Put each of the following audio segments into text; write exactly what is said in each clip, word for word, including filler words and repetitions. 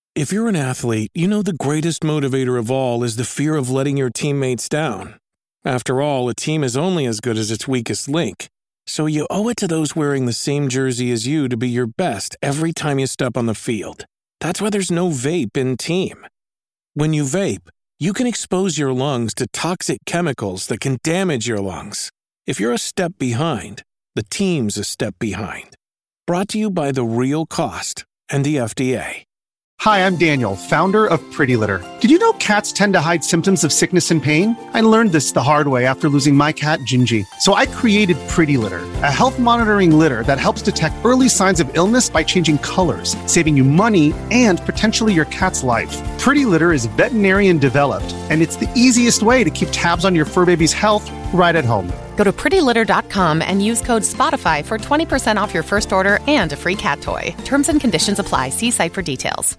If you're an athlete, you know the greatest motivator of all is the fear of letting your teammates down. After all, a team is only as good as its weakest link. So you owe it to those wearing the same jersey as you to be your best every time you step on the field. That's why there's no vape in team. When you vape, you can expose your lungs to toxic chemicals that can damage your lungs. If you're a step behind, the team's a step behind. Brought to you by The Real Cost and the F D A. Hi, I'm Daniel, founder of Pretty Litter. Did you know cats tend to hide symptoms of sickness and pain? I learned this the hard way after losing my cat, Gingy. So I created Pretty Litter, a health monitoring litter that helps detect early signs of illness by changing colors, saving you money and potentially your cat's life. Pretty Litter is veterinarian developed, and it's the easiest way to keep tabs on your fur baby's health right at home. Go to pretty litter dot com and use code SPOTIFY for twenty percent off your first order and a free cat toy. Terms and conditions apply. See site for details.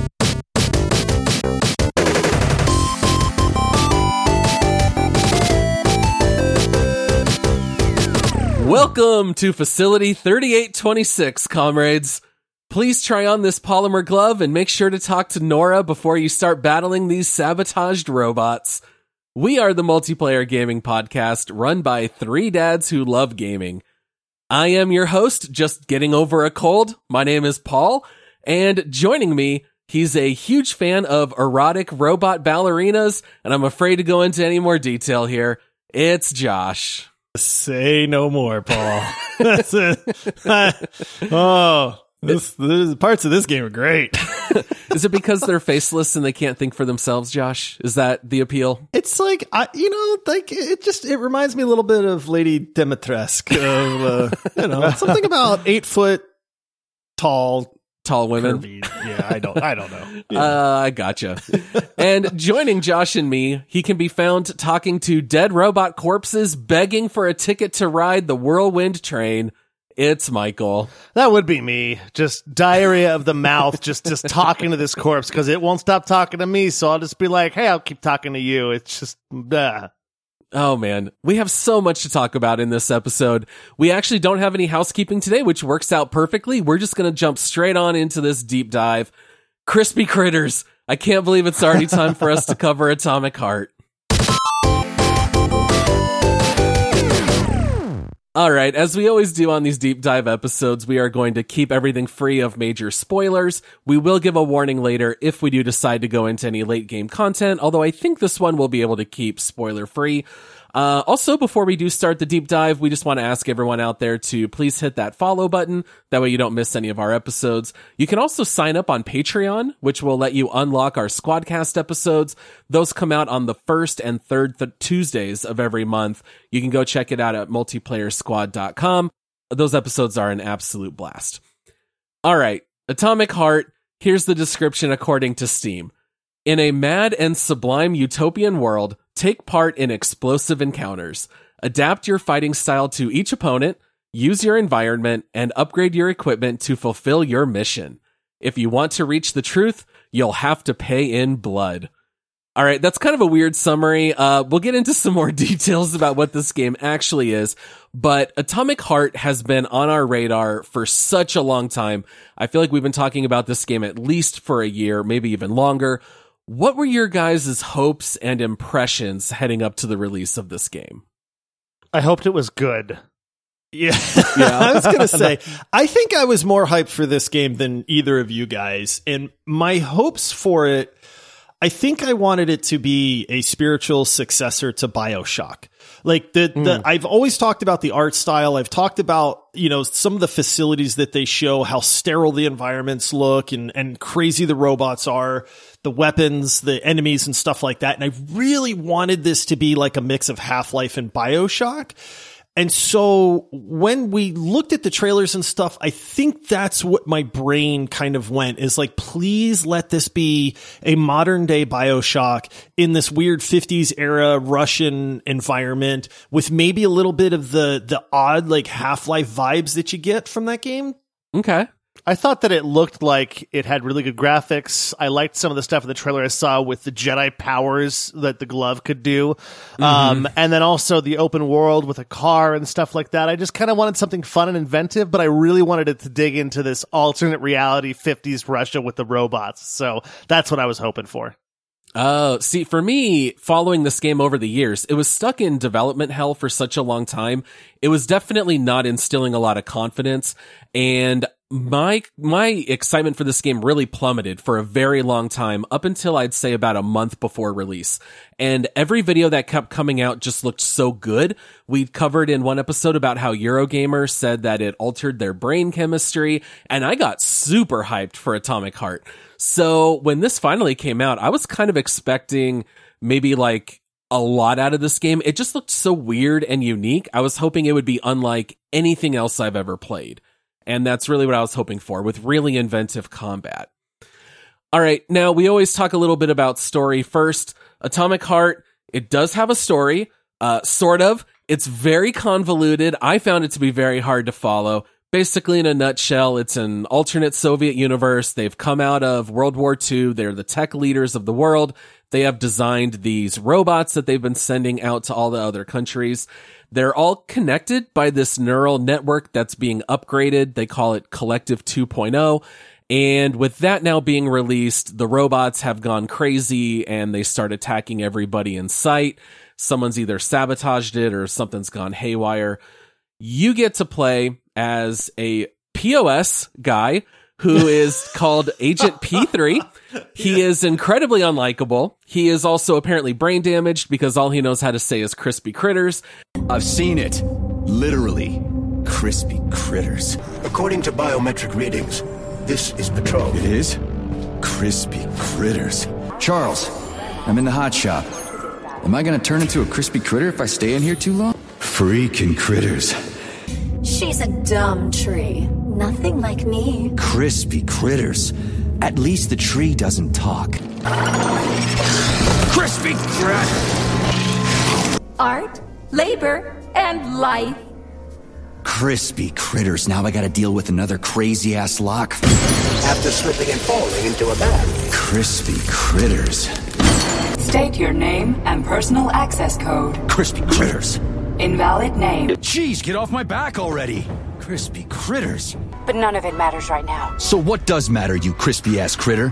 Welcome to Facility thirty-eight twenty-six, comrades. Please try on this polymer glove and make sure to talk to Nora before you start battling these sabotaged robots. We are the multiplayer gaming podcast run by three dads who love gaming. I am your host, just getting over a cold. My name is Paul, and joining me, he's a huge fan of erotic robot ballerinas, and I'm afraid to go into any more detail here. It's Josh. Say no more, Paul. That's it. oh, this, this, parts of this game are great. Is it because they're faceless and they can't think for themselves, Josh? Is that the appeal? It's like, I, you know, like it just, it reminds me a little bit of Lady Dimitrescu. Of, uh, you know, something about eight foot tall, tall women. Curvy. Yeah, I don't, I don't know. Yeah. Uh, I gotcha. And joining Josh and me, he can be found talking to dead robot corpses, begging for a ticket to ride the whirlwind train. It's Michael. That would be me. Just diarrhea of the mouth, just just talking to this corpse because it won't stop talking to me. So I'll just be like, hey, I'll keep talking to you. It's just, uh. Oh man, we have so much to talk about in this episode. We actually don't have any housekeeping today, which works out perfectly. We're just going to jump straight on into this deep dive. Crispy critters. I can't believe it's already time for us to cover Atomic Heart. All right, as we always do on these deep dive episodes, we are going to keep everything free of major spoilers. We will give a warning later if we do decide to go into any late game content, although I think this one will be able to keep spoiler free. Uh, also, before we do start the deep dive, we just want to ask everyone out there to please hit that follow button. That way you don't miss any of our episodes. You can also sign up on Patreon, which will let you unlock our Squadcast episodes. Those come out on the first and third th- Tuesdays of every month. You can go check it out at multiplayer squad dot com. Those episodes are an absolute blast. All right, Atomic Heart. Here's the description according to Steam. In a mad and sublime utopian world, take part in explosive encounters. Adapt your fighting style to each opponent, use your environment, and upgrade your equipment to fulfill your mission. If you want to reach the truth, you'll have to pay in blood. All right, that's kind of a weird summary. Uh, we'll get into some more details about what this game actually is, but Atomic Heart has been on our radar for such a long time. I feel like we've been talking about this game at least for a year, maybe even longer. What were your guys' hopes and impressions heading up to the release of this game? I hoped it was good. Yeah, yeah. I was going to say, I think I was more hyped for this game than either of you guys. And my hopes for it, I think I wanted it to be a spiritual successor to BioShock. Like the, mm. the, I've always talked about the art style. I've talked about, you know, some of the facilities that they show, how sterile the environments look and, and crazy the robots are, the weapons, the enemies and stuff like that. And I really wanted this to be like a mix of Half-Life and BioShock. And so when we looked at the trailers and stuff, I think that's what my brain kind of went is like, please let this be a modern day BioShock in this weird fifties era Russian environment with maybe a little bit of the, the odd like Half-Life vibes that you get from that game. Okay. I thought that it looked like it had really good graphics. I liked some of the stuff in the trailer I saw with the Jedi powers that the glove could do. Mm-hmm. Um, and then also the open world with a car and stuff like that. I just kind of wanted something fun and inventive, but I really wanted it to dig into this alternate reality fifties Russia with the robots. So that's what I was hoping for. Oh, see, for me, following this game over the years, it was stuck in development hell for such a long time. It was definitely not instilling a lot of confidence, and my my excitement for this game really plummeted for a very long time, up until I'd say about a month before release. And every video that kept coming out just looked so good. We covered in one episode about how Eurogamer said that it altered their brain chemistry, and I got super hyped for Atomic Heart. So when this finally came out, I was kind of expecting maybe like a lot out of this game. It just looked so weird and unique. I was hoping it would be unlike anything else I've ever played. And that's really what I was hoping for, with really inventive combat. All right, now we always talk a little bit about story first. Atomic Heart, it does have a story, uh, sort of. It's very convoluted. I found it to be very hard to follow. Basically, in a nutshell, it's an alternate Soviet universe. They've come out of World War Two. They're the tech leaders of the world. They have designed these robots that they've been sending out to all the other countries. They're all connected by this neural network that's being upgraded. They call it Collective two point oh. And with that now being released, the robots have gone crazy and they start attacking everybody in sight. Someone's either sabotaged it or something's gone haywire. You get to play as a P O S guy who is called Agent P three. He is incredibly unlikable. He is also apparently brain damaged because all he knows how to say is crispy critters. I've seen it. Literally. Crispy critters. According to biometric readings, this is Patrol. It is? Crispy critters. Charles, I'm in the hot shop. Am I gonna turn into a crispy critter if I stay in here too long? Freaking critters. She's a dumb tree. Nothing like me. Crispy critters. At least the tree doesn't talk. Crispy critter! Art, labor, and life. Crispy critters. Now I gotta deal with another crazy-ass lock. After slipping and falling into a bath. Crispy critters. State your name and personal access code. Crispy critters. Invalid name. Jeez, get off my back already. Crispy critters. But none of it matters right now. So what does matter, you crispy-ass critter?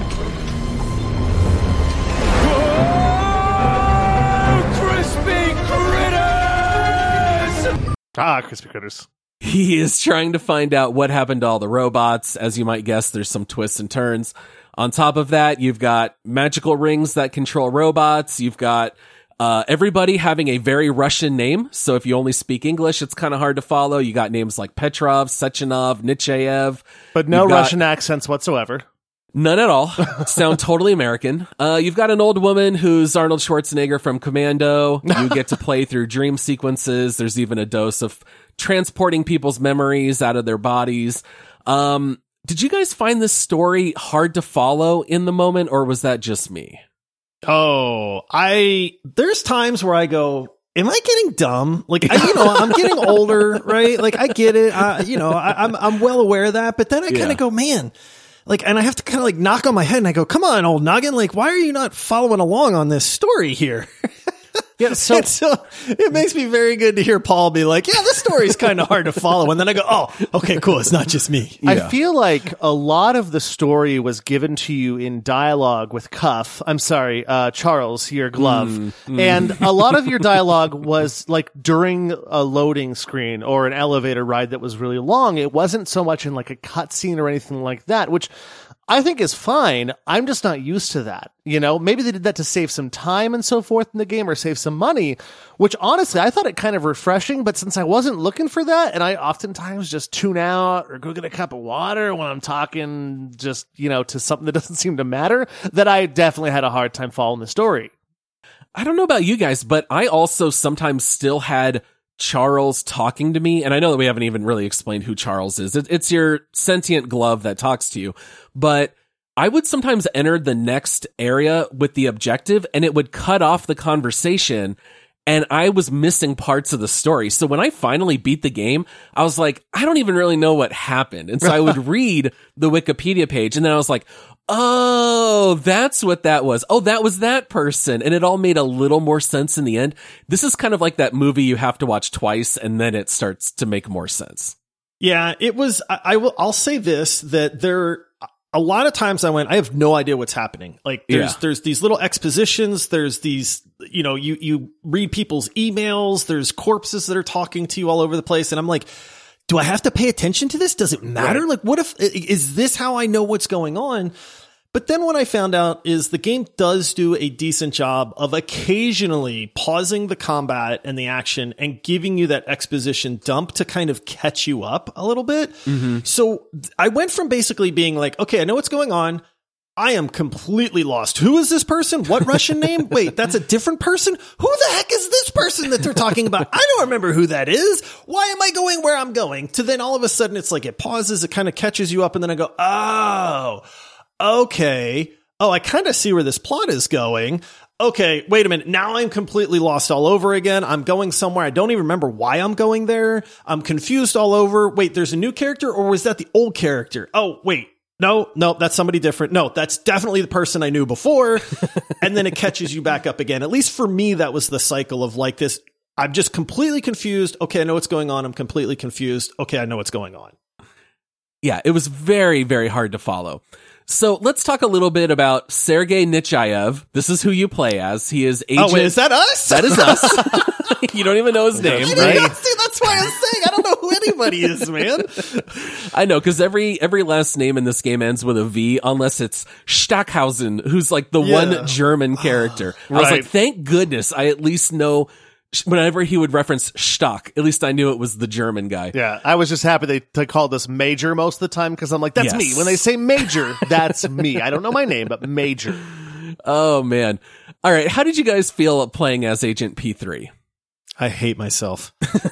Ah, crispy critters. He is trying to find out what happened to all the robots. As you might guess, there's some twists and turns. On top of that, you've got magical rings that control robots. You've got uh, everybody having a very Russian name. So if you only speak English, it's kind of hard to follow. You got names like Petrov, Sechenov, Nichayev. But no You've Russian got- accents whatsoever. None at all. Sound totally American. Uh, you've got an old woman who's Arnold Schwarzenegger from Commando. You get to play through dream sequences. There's even a dose of transporting people's memories out of their bodies. Um, did you guys find this story hard to follow in the moment, or was that just me? Oh, I, there's times where I go, am I getting dumb? Like, I, you know, I'm getting older, right? Like, I get it. Uh, you know, I, I'm, I'm well aware of that, but then I kind of Yeah. go, man, like, and I have to kind of like knock on my head and I go, come on, old noggin. Like, why are you not following along on this story here? Yeah, so, so it makes me very good to hear Paul be like, yeah, this story's kind of hard to follow. And then I go, oh, okay, cool. It's not just me. I feel like a lot of the story was given to you in dialogue with Cuff. I'm sorry, uh, Charles, your glove. Mm, mm. And a lot of your dialogue was like during a loading screen or an elevator ride that was really long. It wasn't so much in like a cutscene or anything like that, which I think is fine. I'm just not used to that. You know, maybe they did that to save some time and so forth in the game or save some money, which honestly, I thought it kind of refreshing. But since I wasn't looking for that, and I oftentimes just tune out or go get a cup of water when I'm talking just, you know, to something that doesn't seem to matter, that I definitely had a hard time following the story. I don't know about you guys, but I also sometimes still had Charles talking to me, and I know that we haven't even really explained who Charles is. It, it's your sentient glove that talks to you, but I would sometimes enter the next area with the objective, and it would cut off the conversation, and I was missing parts of the story. So when I finally beat the game, I was like, I don't even really know what happened. And so I would read the Wikipedia page, and then I was like, oh, that's what that was. Oh, that was that person. And it all made a little more sense in the end. This is kind of like that movie you have to watch twice, and then it starts to make more sense. Yeah, it was, I, I will, I'll say this, that there, a lot of times I went, I have no idea what's happening. Like there's, Yeah. there's these little expositions. There's these, you know, you, you read people's emails. There's corpses that are talking to you all over the place. And I'm like, do I have to pay attention to this? Does it matter? Right. Like, what if, is this how I know what's going on? But then what I found out is the game does do a decent job of occasionally pausing the combat and the action and giving you that exposition dump to kind of catch you up a little bit. Mm-hmm. So I went from basically being like, okay, I know what's going on. I am completely lost. Who is this person? What Russian name? Wait, that's a different person? Who the heck is this person that they're talking about? I don't remember who that is. Why am I going where I'm going? To then all of a sudden it's like it pauses, it kind of catches you up, and then I go, oh, okay. Oh, I kind of see where this plot is going. Okay, wait a minute. Now I'm completely lost all over again. I'm going somewhere. I don't even remember why I'm going there. I'm confused all over. Wait, there's a new character, or was that the old character? Oh, wait. No, no, that's somebody different. No, that's definitely the person I knew before. And then it catches you back up again. At least for me, that was the cycle of like this. I'm just completely confused. Okay, I know what's going on. I'm completely confused. Okay, I know what's going on. Yeah, it was very, very hard to follow. So let's talk a little bit about Sergei Nechayev. This is who you play as. He is agent. Oh, wait, is that us? That is us. You don't even know his name, I right? know, see, that's why I'm saying I don't know who anybody is, man. I know, because every every last name in this game ends with a V, unless it's Stockhausen, who's like the Yeah. one German character. I was Right. like, thank goodness I at least know. Whenever he would reference Stock, at least I knew it was the German guy. Yeah, I was just happy they, they called us Major most of the time because I'm like, that's Yes. me. When they say Major, that's me. I don't know my name, but Major. Oh, man. All right. How did you guys feel playing as Agent P three? I hate myself.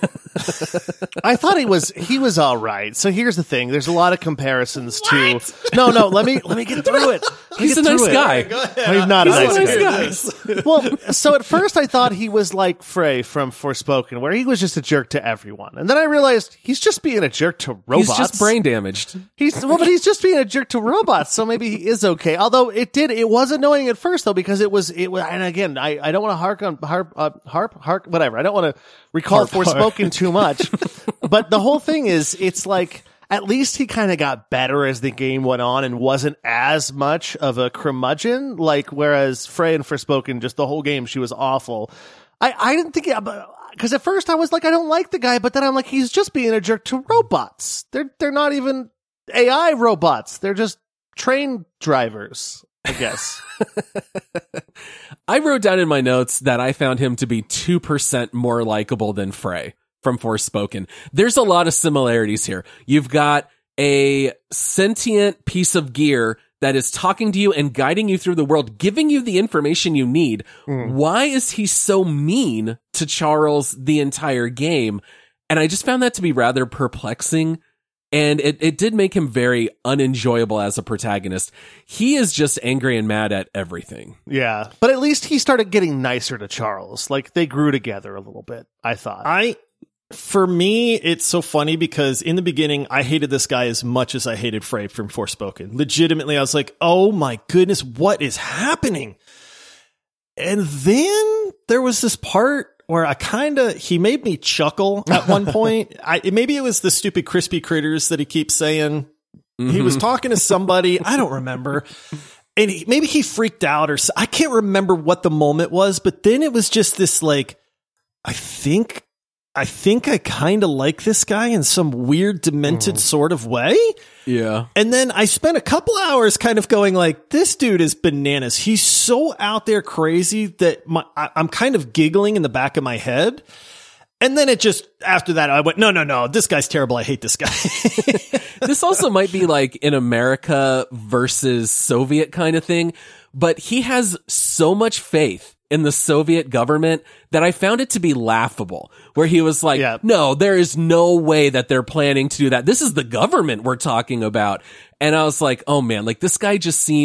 I thought he was he was all right. So here's the thing: there's a lot of comparisons to. No, no. Let me let me get through it. Let me He's a get nice through it. guy. He's not He's a nice, a nice guy. guy. Well, so at first I thought he was like Frey from Forspoken, where he was just a jerk to everyone, and then I realized he's just being a jerk to robots. He's just brain damaged. He's well, but he's just being a jerk to robots, so maybe he is okay. Although it did, it was annoying at first though because it was it was. And again, I, I don't want to hark on harp uh, harp hark whatever. I don't want to recall Forspoken too much, but the whole thing is, it's like at least he kind of got better as the game went on and wasn't as much of a curmudgeon. Like whereas Frey and Forspoken, just the whole game, she was awful. I I didn't think because at first I was like, I don't like the guy, but then I'm like, he's just being a jerk to robots. They're they're not even A I robots. They're just train drivers, I guess. I wrote down in my notes that I found him to be two percent more likable than Frey from Forspoken. There's a lot of similarities here. You've got a sentient piece of gear that is talking to you and guiding you through the world, giving you the information you need. Mm. Why is he so mean to Charles the entire game? And I just found that to be rather perplexing. And it, it did make him very unenjoyable as a protagonist. He is just angry and mad at everything. Yeah. But at least he started getting nicer to Charles. Like they grew together a little bit, I thought. I, for me, it's so funny because in the beginning, I hated this guy as much as I hated Frey from Forspoken. Legitimately, I was like, oh my goodness, what is happening? And then there was this part where I kind of, he made me chuckle at one point. I, maybe it was the stupid crispy critters that he keeps saying. Mm-hmm. He was talking to somebody. I don't remember. And he, maybe he freaked out or I can't remember what the moment was, but then it was just this like, I think, I think I kind of like this guy in some weird demented mm. sort of way. Yeah. And then I spent a couple hours kind of going like, this dude is bananas. He's so out there crazy that my, I, I'm kind of giggling in the back of my head. And then it just, after that, I went, no, no, no, this guy's terrible. I hate this guy. This also might be like an America versus Soviet kind of thing, but he has so much faith in the Soviet government that I found it to be laughable, where he was like, yeah. no, there is no way that they're planning to do that. This is the government we're talking about. And I was like, oh man, like this guy just seems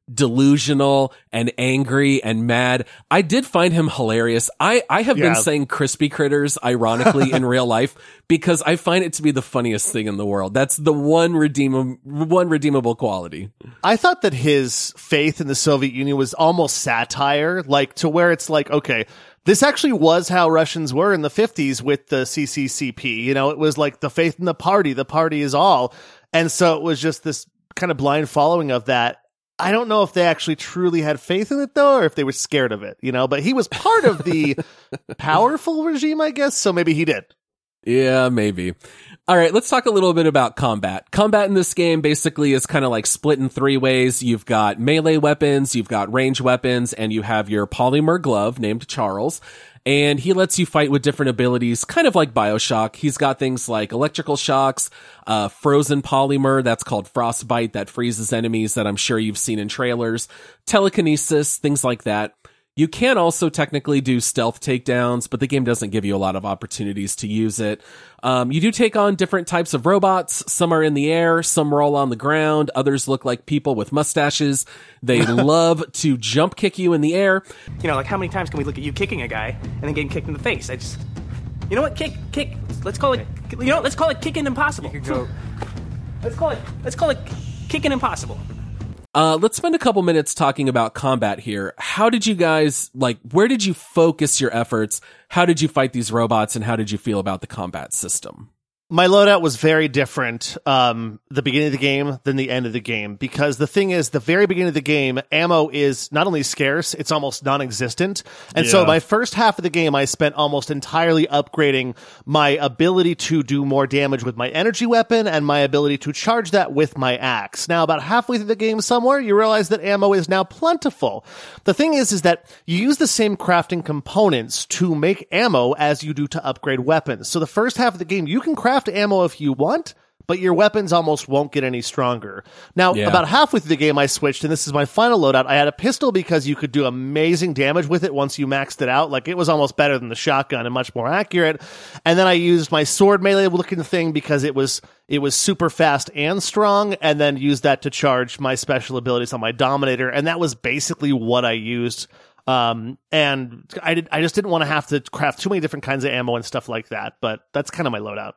delusional and angry and mad. I did find him hilarious. I, I have Yeah. been saying crispy critters, ironically, in real life, because I find it to be the funniest thing in the world. That's the one redeemable, one redeemable quality. I thought that his faith in the Soviet Union was almost satire, like to where it's like, okay, this actually was how Russians were in the fifties with the C C C P. You know, it was like the faith in the party, the party is all. And so it was just this kind of blind following of that. I don't know if they actually truly had faith in it, though, or if they were scared of it, you know, but he was part of the powerful regime, I guess. So maybe he did. Yeah, maybe. All right, let's talk a little bit about combat. Combat in this game basically is kind of like split in three ways. You've got melee weapons, you've got range weapons, and you have your polymer glove named Charles. And he lets you fight with different abilities, kind of like BioShock. He's got things like electrical shocks, uh, frozen polymer, that's called frostbite, that freezes enemies that I'm sure you've seen in trailers, telekinesis, things like that. You can also technically do stealth takedowns, but the game doesn't give you a lot of opportunities to use it. Um, you do take on different types of robots. Some are in the air, some roll on the ground, others look like people with mustaches. They love to jump kick you in the air. You know, like how many times can we look at you kicking a guy and then getting kicked in the face? I just, you know what, kick, kick. Let's call it, you know, let's call it kicking impossible. You could go. Let's call it, let's call it kicking impossible. Uh, let's spend a couple minutes talking about combat here. How did you guys, like, where did you focus your efforts? How did you fight these robots, and how did you feel about the combat system? My loadout was very different, um, the beginning of the game than the end of the game, because the thing is, the very beginning of the game, ammo is not only scarce, it's almost non-existent. And Yeah. so my first half of the game, I spent almost entirely upgrading my ability to do more damage with my energy weapon and my ability to charge that with my axe. Now, about halfway through the game somewhere, you realize that ammo is now plentiful. The thing is, is that you use the same crafting components to make ammo as you do to upgrade weapons. So the first half of the game, you can craft ammo if you want, but your weapons almost won't get any stronger. Now, Yeah. about halfway through the game, I switched, and this is my final loadout. I had a pistol because you could do amazing damage with it once you maxed it out. Like, it was almost better than the shotgun and much more accurate. And then I used my sword melee-looking thing because it was it was super fast and strong, and then used that to charge my special abilities on my Dominator, and that was basically what I used. Um, and I did I just didn't want to have to craft too many different kinds of ammo and stuff like that, but that's kind of my loadout.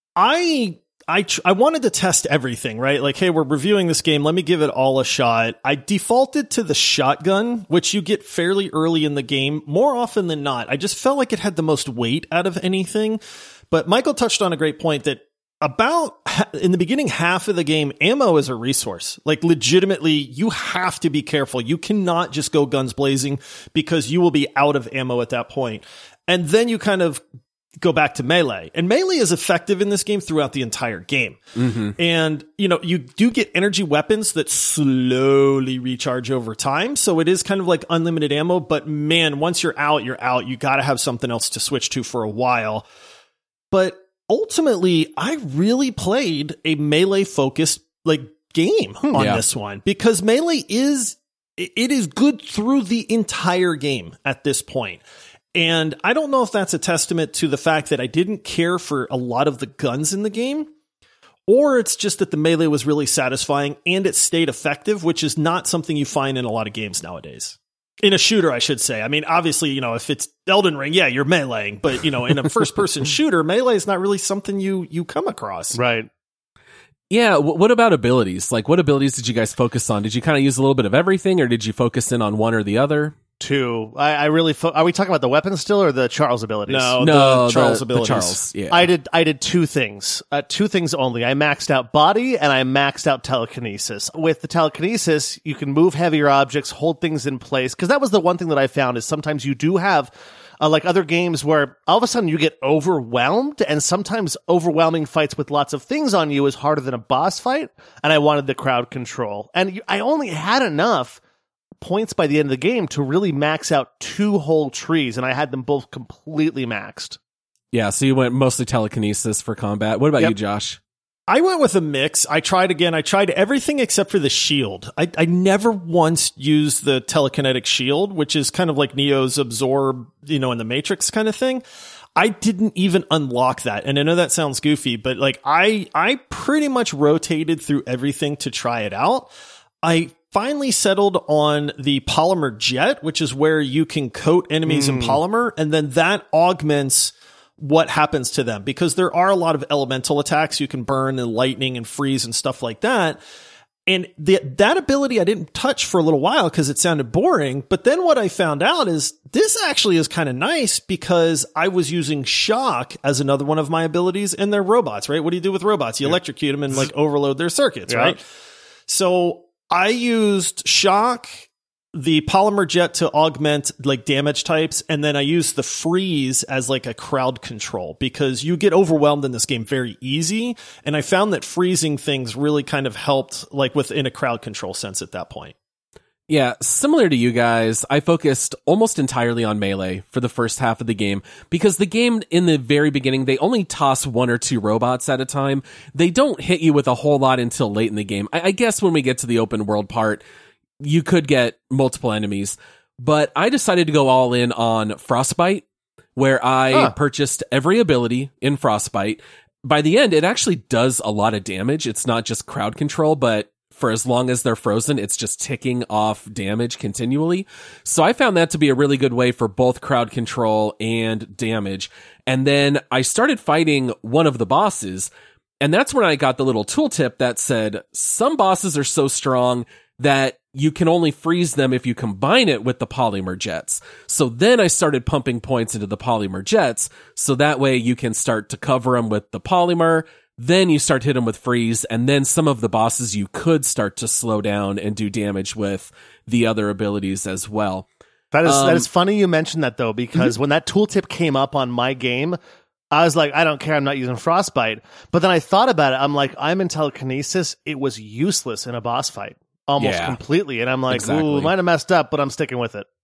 I I tr- I wanted to test everything, right? Like, hey, we're reviewing this game. Let me give it all a shot. I defaulted to the shotgun, which you get fairly early in the game, more often than not. I just felt like it had the most weight out of anything. But Michael touched on a great point that about in the beginning half of the game, ammo is a resource. Like, legitimately, you have to be careful. You cannot just go guns blazing because you will be out of ammo at that point. And then you kind of go back to melee, and melee is effective in this game throughout the entire game. Mm-hmm. And, you know, you do get energy weapons that slowly recharge over time. So it is kind of like unlimited ammo, but man, once you're out, you're out. You got to have something else to switch to for a while. But ultimately, I really played a melee focused like game on Yeah. this one, because melee is, it is good through the entire game at this point. And I don't know if that's a testament to the fact that I didn't care for a lot of the guns in the game, or it's just that the melee was really satisfying and it stayed effective, which is not something you find in a lot of games nowadays. In a shooter, I should say. I mean, obviously, you know, if it's Elden Ring, yeah, you're meleeing, but, you know, in a first-person shooter, melee is not really something you you come across. Right. Yeah, w- what about abilities? Like, what abilities did you guys focus on? Did you kind of use a little bit of everything, or did you focus in on one or the other? Two. I, I really. Fo- are we talking about the weapons still, or the Charles abilities? No, No, the Charles the- the abilities. Charles, yeah. I did. I did two things. Uh, two things only. I maxed out body and I maxed out telekinesis. With the telekinesis, you can move heavier objects, hold things in place. Because that was the one thing that I found is sometimes you do have, uh, like other games where all of a sudden you get overwhelmed, and sometimes overwhelming fights with lots of things on you is harder than a boss fight. And I wanted the crowd control, and you, I only had enough points by the end of the game to really max out two whole trees, and I had them both completely maxed. Yeah, so you went mostly telekinesis for combat. What about Yep. you, Josh? I went with a mix. I tried again. I tried everything except for the shield. I, I never once used the telekinetic shield, which is kind of like Neo's absorb, you know, in the Matrix kind of thing. I didn't even unlock that. And I know that sounds goofy, but like I, I pretty much rotated through everything to try it out. I finally settled on the polymer jet, which is where you can coat enemies mm. in polymer, and then that augments what happens to them, because there are a lot of elemental attacks you can burn and lightning and freeze and stuff like that. And the, that ability I didn't touch for a little while because it sounded boring. But then what I found out is this actually is kind of nice, because I was using shock as another one of my abilities, and they're robots, right? What do you do with robots? You yeah. electrocute them and like overload their circuits, yeah. right? So I used shock, the polymer jet to augment like damage types, and then I use the freeze as like a crowd control, because you get overwhelmed in this game very easy, and I found that freezing things really kind of helped like within a crowd control sense at that point. Yeah, similar to you guys, I focused almost entirely on melee for the first half of the game, because the game in the very beginning, they only toss one or two robots at a time. They don't hit you with a whole lot until late in the game. I, I guess when we get to the open world part, you could get multiple enemies, but I decided to go all in on Frostbite, where I huh. purchased every ability in Frostbite. By the end, it actually does a lot of damage. It's not just crowd control, but for as long as they're frozen, it's just ticking off damage continually. So I found that to be a really good way for both crowd control and damage. And then I started fighting one of the bosses, and that's when I got the little tooltip that said some bosses are so strong that you can only freeze them if you combine it with the polymer jets. So then I started pumping points into the polymer jets, so that way you can start to cover them with the polymer, then you start to hit them with freeze, and then some of the bosses you could start to slow down and do damage with the other abilities as well. That is um, that is funny you mentioned that, though, because mm-hmm. when that tooltip came up on my game, I was like, I don't care, I'm not using Frostbite. But then I thought about it, I'm like, I'm in telekinesis, it was useless in a boss fight. Almost yeah, completely. And I'm like, exactly. ooh, might have messed up, but I'm sticking with it.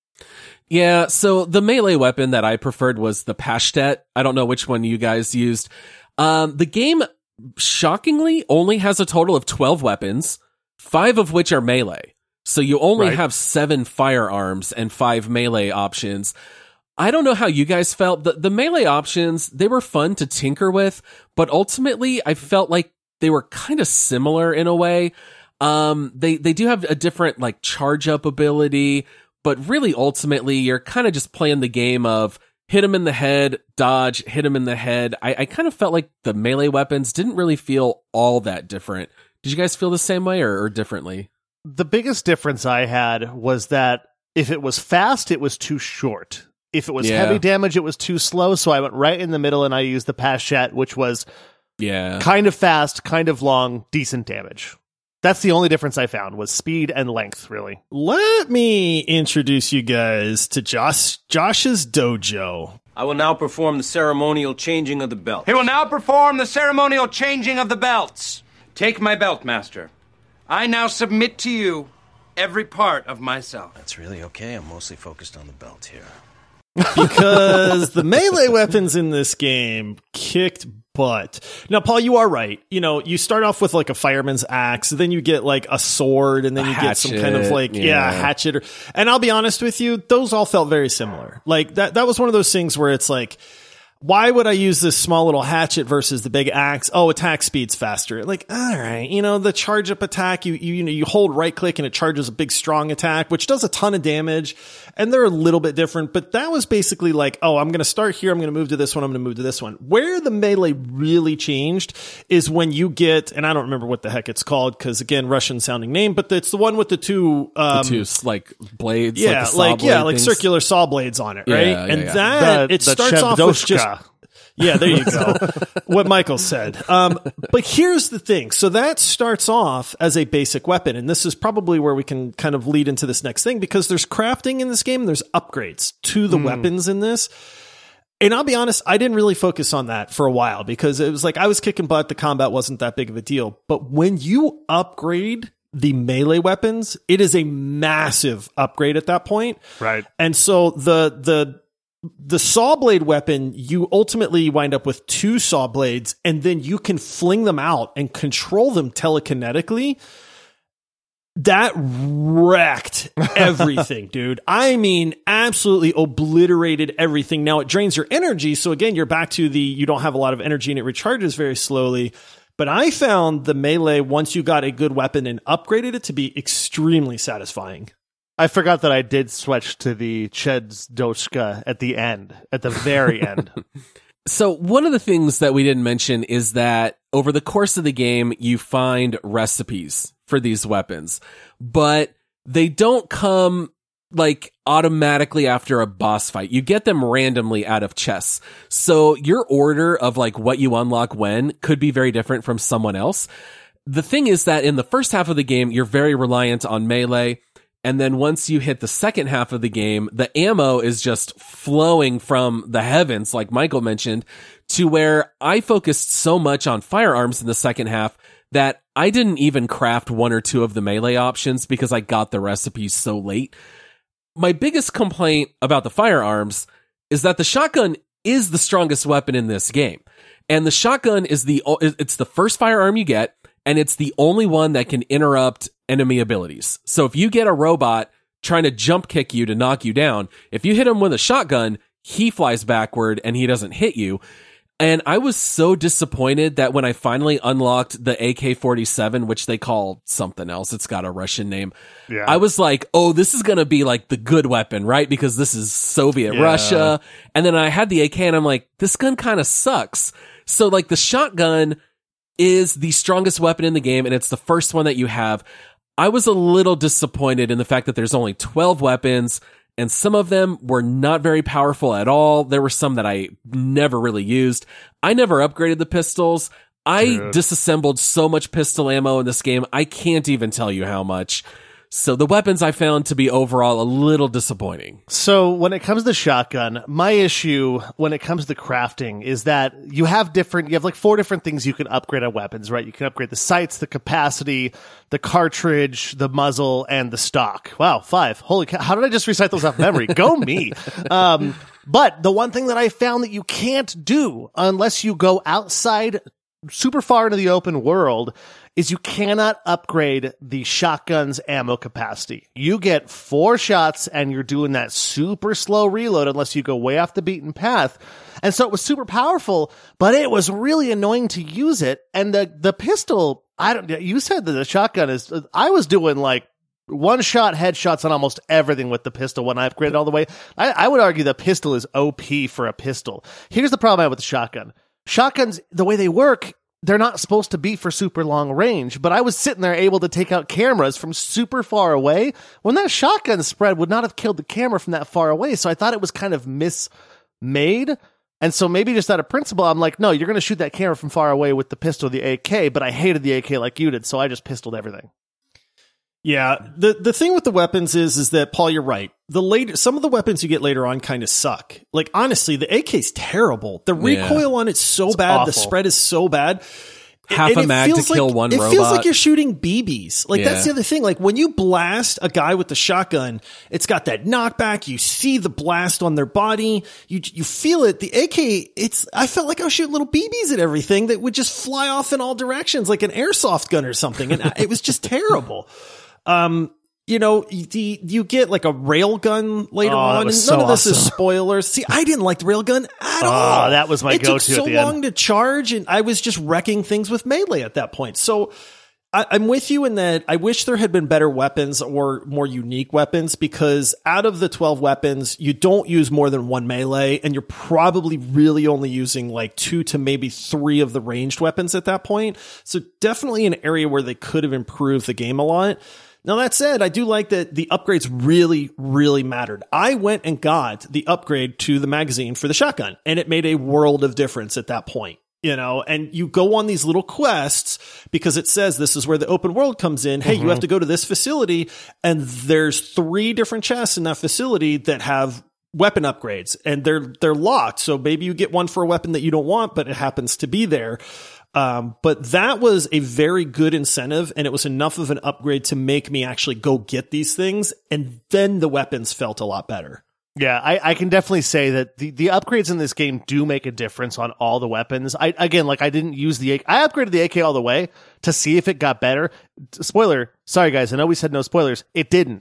Yeah, so the melee weapon that I preferred was the Pashtet. I don't know which one you guys used. Um, the game, shockingly, only has a total of twelve weapons, five of which are melee. So you only right. have seven firearms and five melee options. I don't know how you guys felt. The, the melee options, they were fun to tinker with, but ultimately I felt like they were kind of similar in a way. Um, they, they do have a different like charge up ability, but really ultimately you're kind of just playing the game of hit him in the head, dodge, hit him in the head. I, I kind of felt like the melee weapons didn't really feel all that different. Did you guys feel the same way or, or differently? The biggest difference I had was that if it was fast, it was too short. If it was yeah. heavy damage, it was too slow. So I went right in the middle and I used the Pashtet, which was yeah kind of fast, kind of long, decent damage. That's the only difference I found, was speed and length, really. Let me introduce you guys to Josh, Josh's dojo. I will now perform the ceremonial changing of the belt. He will now perform the ceremonial changing of the belts. Take my belt, master. I now submit to you every part of myself. That's really okay. I'm mostly focused on the belt here. Because the melee weapons in this game kicked butt. Now, Paul, you are right. You know, you start off with like a fireman's axe, then you get like a sword, and then you get some kind of like, yeah, yeah hatchet. Or, and I'll be honest with you, those all felt very similar. Like that, that was one of those things where it's like, why would I use this small little hatchet versus the big axe? Oh, attack speed's faster. Like, all right, you know, the charge up attack, you, you, you know, you hold right click and it charges a big strong attack, which does a ton of damage. And they're a little bit different, but that was basically like, oh, I'm going to start here. I'm going to move to this one. I'm going to move to this one. Where the melee really changed is when you get, and I don't remember what the heck it's called, because again, Russian sounding name, but it's the one with the two, um, the two like blades, yeah, like, like blade yeah, like things. circular saw blades on it, right? Yeah, yeah, and yeah. that the, it the starts off with just. Yeah, there you go. What Michael said. Um, but here's the thing. So that starts off as a basic weapon. And this is probably where we can kind of lead into this next thing, because there's crafting in this game. There's upgrades to the mm. weapons in this. And I'll be honest, I didn't really focus on that for a while, because it was like I was kicking butt. The combat wasn't that big of a deal. But when you upgrade the melee weapons, it is a massive upgrade at that point. Right. And so the, the, The saw blade weapon, you ultimately wind up with two saw blades, and then you can fling them out and control them telekinetically. That wrecked everything, dude. I mean, absolutely obliterated everything. Now, it drains your energy, so again, you're back to the, you don't have a lot of energy and it recharges very slowly. But I found the melee, once you got a good weapon and upgraded it, to be extremely satisfying. I forgot that I did switch to the Ched's Dochka at the end, at the very end. So one of the things that we didn't mention is that over the course of the game, you find recipes for these weapons, but they don't come like automatically after a boss fight. You get them randomly out of chests. So your order of like what you unlock when could be very different from someone else. The thing is that in the first half of the game, you're very reliant on melee. And then once you hit the second half of the game, the ammo is just flowing from the heavens, like Michael mentioned, to where I focused so much on firearms in the second half that I didn't even craft one or two of the melee options because I got the recipes so late. My biggest complaint about the firearms is that the shotgun is the strongest weapon in this game. And the shotgun is the, it's the first firearm you get, and it's the only one that can interrupt enemy abilities. So if you get a robot trying to jump kick you to knock you down, if you hit him with a shotgun, he flies backward and he doesn't hit you. And I was so disappointed that when I finally unlocked the A K forty-seven, which they call something else, it's got a Russian name. Yeah. I was like, oh, this is going to be like the good weapon, right? Because this is Soviet yeah. Russia. And then I had the A K and I'm like, this gun kind of sucks. So like the shotgun is the strongest weapon in the game, and it's the first one that you have. I was a little disappointed in the fact that there's only twelve weapons, and some of them were not very powerful at all. There were some that I never really used. I never upgraded the pistols. I Dude. disassembled so much pistol ammo in this game, I can't even tell you how much. So the weapons I found to be overall a little disappointing. So when it comes to shotgun, my issue when it comes to crafting is that you have different, you have like four different things you can upgrade on weapons, right? You can upgrade the sights, the capacity, the cartridge, the muzzle, and the stock. Wow, five. Holy cow. How did I just recite those off memory? Go me. Um, but the one thing that I found that you can't do unless you go outside super far into the open world is you cannot upgrade the shotgun's ammo capacity. You get four shots and you're doing that super slow reload unless you go way off the beaten path. And so it was super powerful, but it was really annoying to use it. And the, the pistol, I don't, you said that the shotgun is, I was doing like one shot headshots on almost everything with the pistol when I upgraded all the way. I, I would argue the pistol is O P for a pistol. Here's the problem I have with the shotgun. Shotguns, the way they work, they're not supposed to be for super long range, but I was sitting there able to take out cameras from super far away when that shotgun spread would not have killed the camera from that far away. So I thought it was kind of mismade. And so maybe just out of principle, I'm like, no, you're going to shoot that camera from far away with the pistol, the A K, but I hated the A K like you did. So I just pistoled everything. Yeah, the the thing with the weapons is is that, Paul, you're right. The later some of the weapons you get later on kind of suck. Like, honestly, the A K's terrible. The recoil yeah. on it's so it's bad. Awful. The spread is so bad. Half and a mag to like, kill one it robot. It feels like you're shooting B Bs. Like, yeah. that's the other thing. Like, when you blast a guy with the shotgun, it's got that knockback. You see the blast on their body. You you feel it. The A K, it's, I felt like I was shooting little B Bs at everything that would just fly off in all directions, like an airsoft gun or something. And it was just terrible. Um, you know, the, you get like a railgun later oh, on, and so none of this awesome. is spoilers. See, I didn't like the railgun at oh, all. That was my it go-to. It took so at the long end. to charge, and I was just wrecking things with melee at that point. So I, I'm with you in that I wish there had been better weapons or more unique weapons, because out of the twelve weapons, you don't use more than one melee, and you're probably really only using like two to maybe three of the ranged weapons at that point. So definitely an area where they could have improved the game a lot. Now, that said, I do like that the upgrades really, really mattered. I went and got the upgrade to the magazine for the shotgun, and it made a world of difference at that point. You know, and you go on these little quests because it says this is where the open world comes in. Hey, mm-hmm. you have to go to this facility, and there's three different chests in that facility that have weapon upgrades, and they're they're locked. So maybe you get one for a weapon that you don't want, but it happens to be there. Um, but that was a very good incentive, and it was enough of an upgrade to make me actually go get these things. And then the weapons felt a lot better. Yeah, I, I can definitely say that the, the upgrades in this game do make a difference on all the weapons. I, again, like I didn't use the A K. I upgraded the A K all the way to see if it got better. Spoiler. Sorry guys. I know we said no spoilers. It didn't.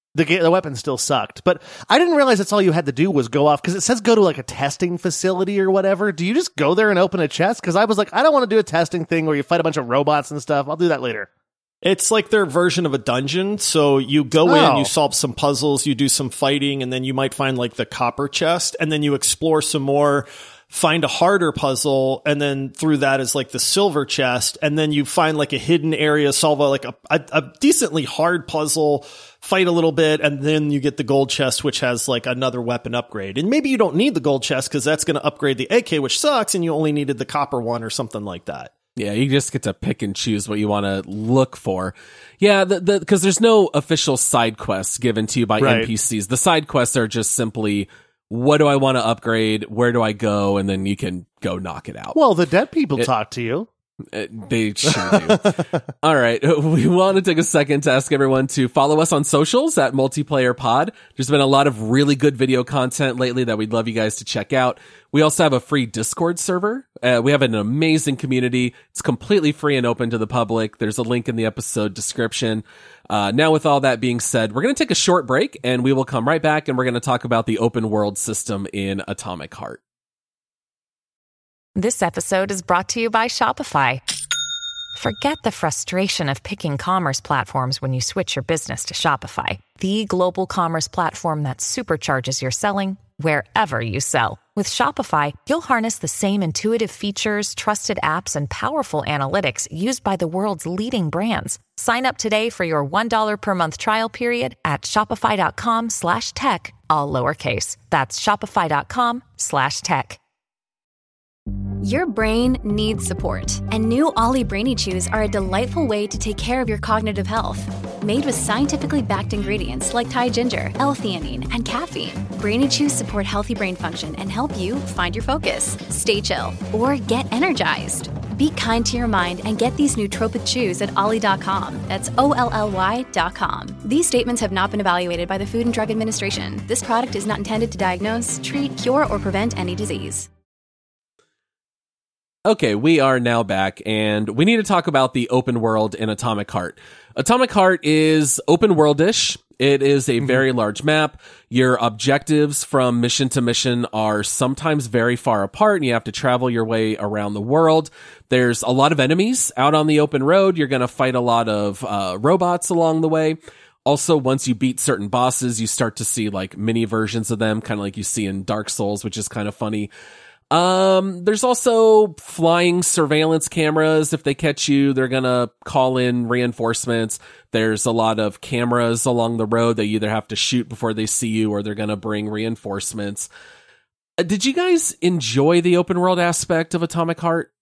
The, the weapon still sucked, but I didn't realize that's all you had to do was go off, because it says go to like a testing facility or whatever. Do you just go there and open a chest? Because I was like, I don't want to do a testing thing where you fight a bunch of robots and stuff. I'll do that later. It's like their version of a dungeon. So you go Oh. in, you solve some puzzles, you do some fighting, and then you might find like the copper chest, and then you explore some more, find a harder puzzle, and then through that is like the silver chest, and then you find like a hidden area, solve a, like a, a, a decently hard puzzle, fight a little bit, and then you get the gold chest, which has like another weapon upgrade. And maybe you don't need the gold chest because that's going to upgrade the A K, which sucks, and you only needed the copper one or something like that. Yeah, you just get to pick and choose what you want to look for. Yeah, the the because there's no official side quests given to you by Right. N P Cs. The side quests are just simply, what do I want to upgrade? Where do I go? And then you can go knock it out. Well, the dead people It- talk to you. Uh, They sure do. All right. We want to take a second to ask everyone to follow us on socials at Multiplayer Pod. There's been a lot of really good video content lately that we'd love you guys to check out. We also have a free Discord server. Uh, we have an amazing community. It's completely free and open to the public. There's a link in the episode description. Uh, now, with all that being said, we're going to take a short break, and we will come right back, and we're going to talk about the open world system in Atomic Heart. This episode is brought to you by Shopify. Forget the frustration of picking commerce platforms when you switch your business to Shopify, the global commerce platform that supercharges your selling wherever you sell. With Shopify, you'll harness the same intuitive features, trusted apps, and powerful analytics used by the world's leading brands. Sign up today for your one dollar per month trial period at shopify.com slash tech, all lowercase. That's shopify.com slash tech. Your brain needs support, and new Ollie Brainy Chews are a delightful way to take care of your cognitive health. Made with scientifically backed ingredients like Thai ginger, L-theanine, and caffeine, Brainy Chews support healthy brain function and help you find your focus, stay chill, or get energized. Be kind to your mind and get these nootropic chews at ollie dot com. That's O L L Y dot com. These statements have not been evaluated by the Food and Drug Administration. This product is not intended to diagnose, treat, cure, or prevent any disease. Okay, we are now back, and we need to talk about the open world in Atomic Heart. Atomic Heart is open world-ish. It is a very large map. Your objectives from mission to mission are sometimes very far apart, and you have to travel your way around the world. There's a lot of enemies out on the open road. You're going to fight a lot of uh, robots along the way. Also, once you beat certain bosses, you start to see like mini versions of them, kind of like you see in Dark Souls, which is kind of funny. Um, there's also flying surveillance cameras. If they catch you, they're gonna call in reinforcements. There's a lot of cameras along the road that you either have to shoot before they see you, or they're gonna bring reinforcements. Uh, did you guys enjoy the open world aspect of Atomic Heart?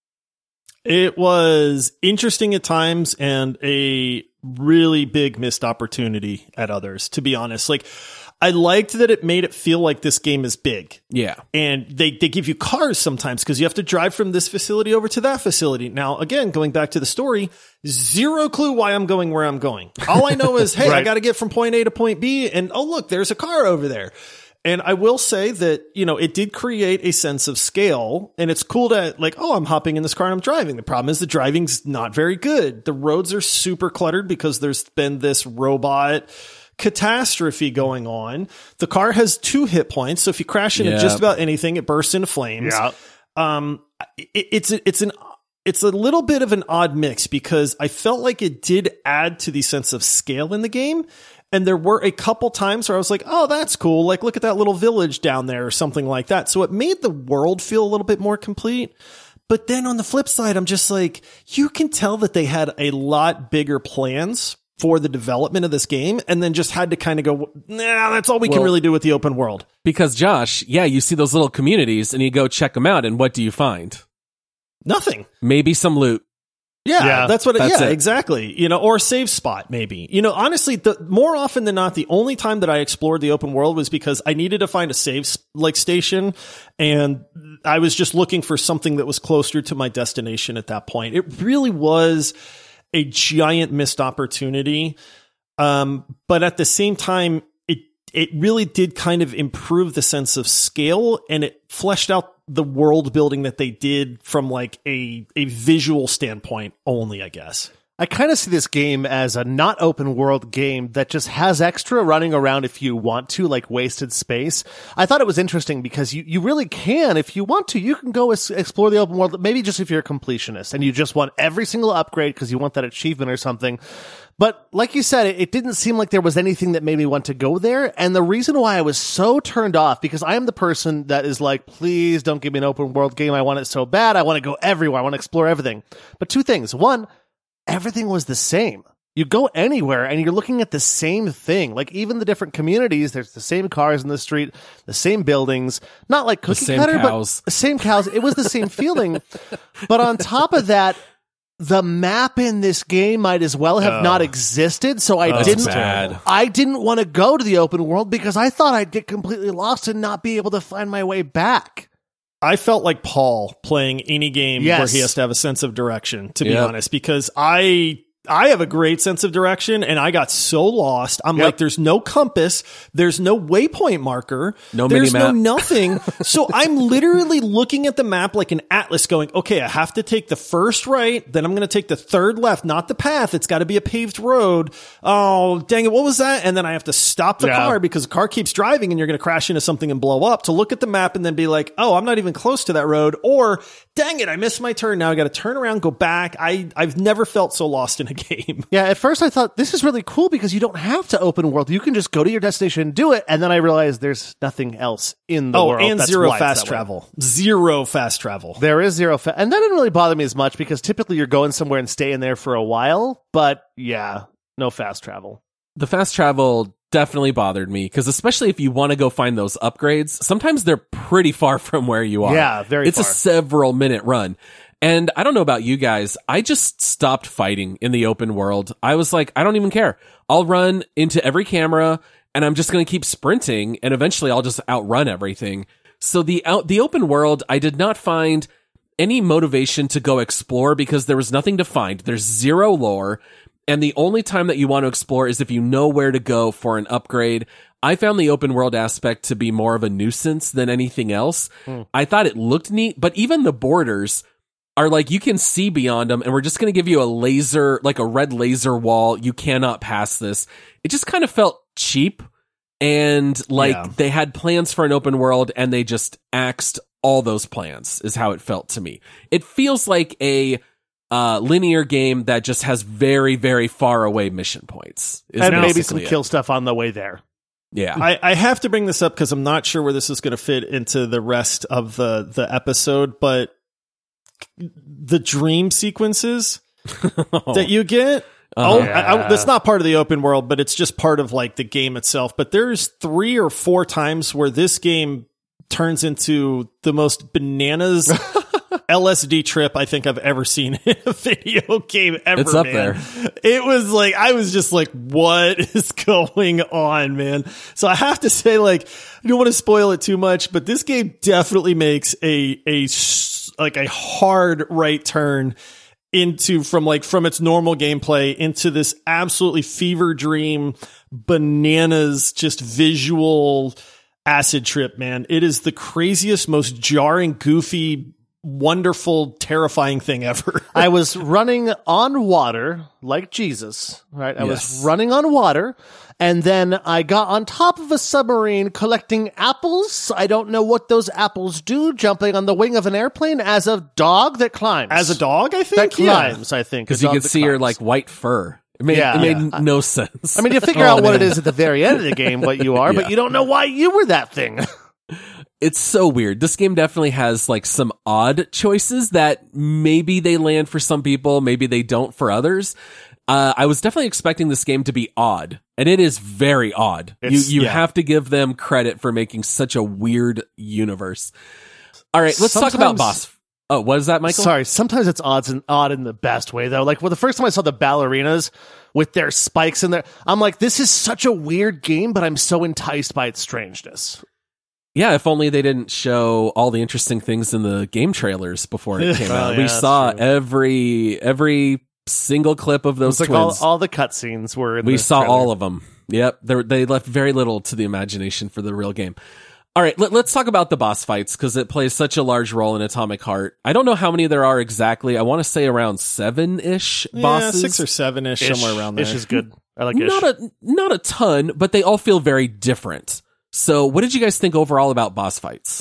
It was interesting at times and a really big missed opportunity at others, to be honest. Like, I liked that it made it feel like this game is big. Yeah. And they, they give you cars sometimes because you have to drive from this facility over to that facility. Now, again, going back to the story, zero clue why I'm going where I'm going. All I know is, hey, Right. I got to get from point A to point B, and oh, look, there's a car over there. And I will say that, you know, it did create a sense of scale, and it's cool to like, oh, I'm hopping in this car and I'm driving. The problem is the driving's not very good. The roads are super cluttered because there's been this robot catastrophe going on. The car has two hit points, so if you crash into Yep. just about anything, it bursts into flames. Yeah. Um, it, it's a, it's an it's a little bit of an odd mix because I felt like it did add to the sense of scale in the game. And there were a couple times where I was like, oh, that's cool. Like, look at that little village down there or something like that. So it made the world feel a little bit more complete. But then on the flip side, I'm just like, you can tell that they had a lot bigger plans for the development of this game and then just had to kind of go, nah, that's all we Well, can really do with the open world. Because Josh, yeah, you see those little communities and you go check them out, and what do you find? Nothing. Maybe some loot. Yeah, Yeah, that's what. It, that's yeah, it. exactly. You know, or a save spot maybe. You know, honestly, the more often than not, the only time that I explored the open world was because I needed to find a save s- like station, and I was just looking for something that was closer to my destination at that point. It really was a giant missed opportunity, um, but at the same time, it it really did kind of improve the sense of scale, and it fleshed out the world building that they did from like a, a visual standpoint only, I guess. I kind of see this game as a not open world game that just has extra running around if you want to, like wasted space. I thought it was interesting because you, you really can, if you want to, you can go es- explore the open world, maybe just if you're a completionist and you just want every single upgrade because you want that achievement or something. But like you said, it, it didn't seem like there was anything that made me want to go there. And the reason why I was so turned off, because I am the person that is like, please don't give me an open world game. I want it so bad. I want to go everywhere. I want to explore everything. But two things. One, everything was the same. You go anywhere and you're looking at the same thing. Like even the different communities, there's the same cars in the street, the same buildings, not like cookie the same cutter, cows. but same cows. It was the same feeling. But on top of that, the map in this game might as well have oh. not existed. So I oh, didn't, bad. I didn't want to go to the open world because I thought I'd get completely lost and not be able to find my way back. I felt like Paul playing any game yes. where he has to have a sense of direction, to be yep. honest, because I I have a great sense of direction and I got so lost. I'm yep. like, there's no compass. There's no waypoint marker. No There's mini-map. no nothing. So I'm literally looking at the map like an atlas going, okay, I have to take the first right. Then I'm going to take the third left, not the path. It's got to be a paved road. Oh, dang it. What was that? And then I have to stop the yeah. car because the car keeps driving and you're going to crash into something and blow up, to look at the map and then be like, oh, I'm not even close to that road. Or dang it, I missed my turn. Now I got to turn around, go back. I, I've never felt so lost in a game. Yeah, at first I thought this is really cool because you don't have to open world. You can just go to your destination and do it. And then I realized there's nothing else in the oh, world. and That's zero why it's fast that way. travel. Zero fast travel. There is zero fast. And that didn't really bother me as much because typically you're going somewhere and staying there for a while. But yeah, no fast travel. The fast travel definitely bothered me because especially if you want to go find those upgrades, sometimes they're pretty far from where you are. Yeah, very It's far. a several minute run. And I don't know about you guys, I just stopped fighting in the open world. I was like, I don't even care. I'll run into every camera and I'm just going to keep sprinting and eventually I'll just outrun everything. So the out, the open world, I did not find any motivation to go explore because there was nothing to find. There's zero lore. And the only time that you want to explore is if you know where to go for an upgrade. I found the open world aspect to be more of a nuisance than anything else. Hmm. I thought it looked neat, but even the borders are like, you can see beyond them and we're just going to give you a laser, like a red laser wall. You cannot pass this. It just kind of felt cheap and like Yeah. they had plans for an open world and they just axed all those plans is how it felt to me. It feels like a uh, linear game that just has very, very far away mission points. And maybe some it. kill stuff on the way there. Yeah. I, I have to bring this up because I'm not sure where this is going to fit into the rest of the, the episode, but the dream sequences that you get. Uh-huh. Oh, Yeah. I, I, that's not part of the open world, but it's just part of like the game itself. But there's three or four times where this game turns into the most bananas L S D trip I think I've ever seen in a video game ever. It's up man. there. It was like, I was just like, what is going on, man? So I have to say, like, I don't want to spoil it too much, but this game definitely makes a, a, s- like a hard right turn into from like from its normal gameplay into this absolutely fever dream bananas, just visual acid trip, man. It is the craziest, most jarring, goofy, wonderful, terrifying thing ever. I was running on water like Jesus, right? I Yes. was running on water and then I got on top of a submarine collecting apples. I don't know what those apples do, jumping on the wing of an airplane as a dog that climbs. As a dog, I that think? climbs, I think. Because A you dog could that see your climbs. like white fur. It made, Yeah. it made Yeah. no sense. I mean, you figure Oh, out what it man. is at the very end of the game, what you are, Yeah. but you don't know why you were that thing. It's so weird. This game definitely has like some odd choices that maybe they land for some people, maybe they don't for others. Uh, I was definitely expecting this game to be odd, and it is very odd. It's- you you yeah. have to give them credit for making such a weird universe. All right, let's talk about Sometimes- boss. Oh, what is that, Michael? Sorry, sometimes it's odds and odd in the best way though. Like, well, the first time I saw the ballerinas with their spikes in there, I'm like, this is such a weird game, but I'm so enticed by its strangeness. Yeah, if only they didn't show all the interesting things in the game trailers before it came Oh, out. yeah, we that's saw true. every every single clip of those It's like all, twins. all the cutscenes were in we the saw trailer. all of them. Yep, they they left very little to the imagination for the real game. All right, let, let's talk about the boss fights because it plays such a large role in Atomic Heart. I don't know how many there are exactly. I want to say around seven-ish yeah, bosses. six or seven-ish, Ish. somewhere around there. Ish is good. I like ish. Not a, not a ton, but they all feel very different. So what did you guys think overall about boss fights?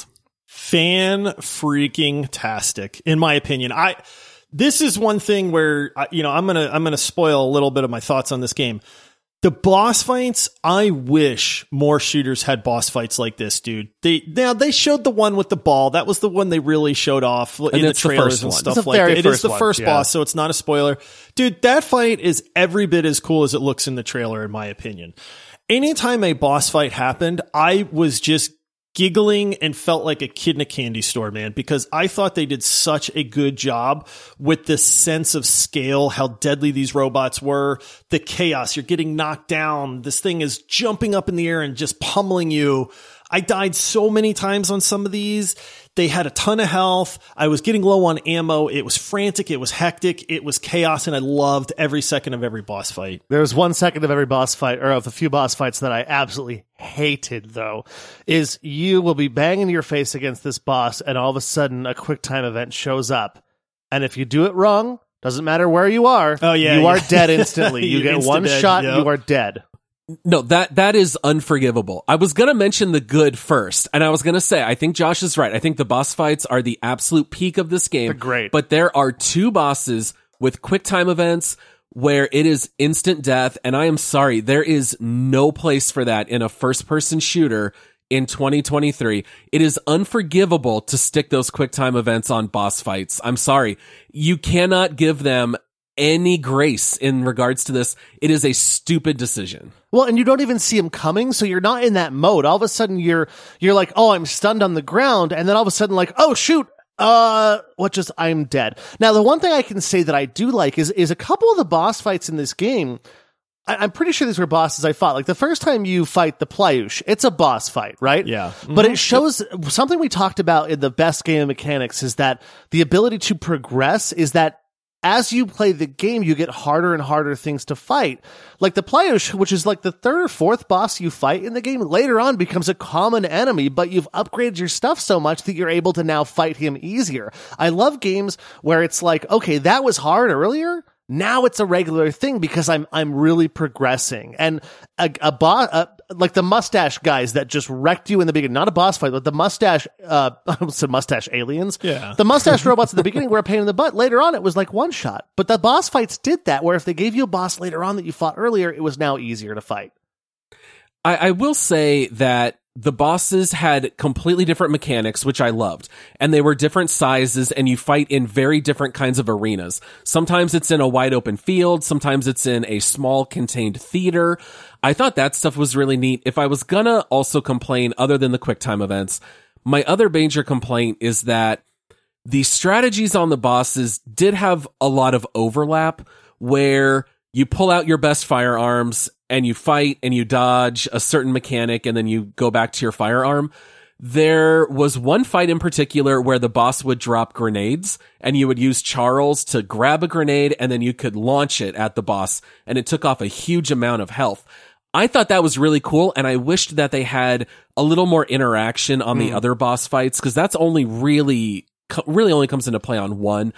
Fan-freaking-tastic, in my opinion. I This is one thing where, you know, I'm going to I'm gonna spoil a little bit of my thoughts on this game. The boss fights, I wish more shooters had boss fights like this, dude. They now they showed the one with the ball. That was the one they really showed off in the trailers and stuff like that. It is the first boss, so it's not a spoiler. Dude, that fight is every bit as cool as it looks in the trailer, in my opinion. Anytime a boss fight happened, I was just giggling and felt like a kid in a candy store, man, because I thought they did such a good job with this sense of scale, how deadly these robots were, the chaos, you're getting knocked down, this thing is jumping up in the air and just pummeling you. I died so many times on some of these. They had a ton of health. I was getting low on ammo. It was frantic. It was hectic. It was chaos. And I loved every second of every boss fight. There was one second of every boss fight, or of a few boss fights that I absolutely hated, though, is you will be banging your face against this boss, and all of a sudden a quick time event shows up. And if you do it wrong, doesn't matter where you are, oh, yeah, you yeah. are dead instantly. You get one dead, shot, yep. you are dead. No, that that is unforgivable. I was going to mention the good first, and I was going to say, I think Josh is right. I think the boss fights are the absolute peak of this game. They're great. But there are two bosses with quick time events where it is instant death, and I am sorry, there is no place for that in a first-person shooter in twenty twenty-three. It is unforgivable to stick those quick time events on boss fights. I'm sorry. You cannot give them any grace in regards to this. It is a stupid decision. Well, and you don't even see him coming, so you're not in that mode. All of a sudden, you're you're like, oh, I'm stunned on the ground, and then all of a sudden, like, oh, shoot, uh, what just, I'm dead. Now, the one thing I can say that I do like is is a couple of the boss fights in this game, I, I'm pretty sure these were bosses I fought. Like, the first time you fight the Plyush, it's a boss fight, right? Yeah. But Mm-hmm. it shows, something we talked about in the best game mechanics is that the ability to progress is that as you play the game, you get harder and harder things to fight. Like the Plyush, which is like the third or fourth boss you fight in the game, later on becomes a common enemy, but you've upgraded your stuff so much that you're able to now fight him easier. I love games where it's like, okay, that was hard earlier. Now it's a regular thing because I'm I'm really progressing. And a, a boss, uh, like the mustache guys that just wrecked you in the beginning, not a boss fight, but the mustache, uh, I almost said mustache aliens. Yeah. The mustache robots at the beginning were a pain in the butt. Later on, it was like one shot. But the boss fights did that, where if they gave you a boss later on that you fought earlier, it was now easier to fight. I, I will say that the bosses had completely different mechanics, which I loved. And they were different sizes, and you fight in very different kinds of arenas. Sometimes it's in a wide open field. Sometimes it's in a small contained theater. I thought that stuff was really neat. If I was gonna also complain, other than the quick time events, my other major complaint is that the strategies on the bosses did have a lot of overlap, where you pull out your best firearms and you fight and you dodge a certain mechanic and then you go back to your firearm. There was one fight in particular where the boss would drop grenades and you would use Charles to grab a grenade and then you could launch it at the boss, and it took off a huge amount of health. I thought that was really cool, and I wished that they had a little more interaction on mm. the other boss fights, because that's only really, really only comes into play on one.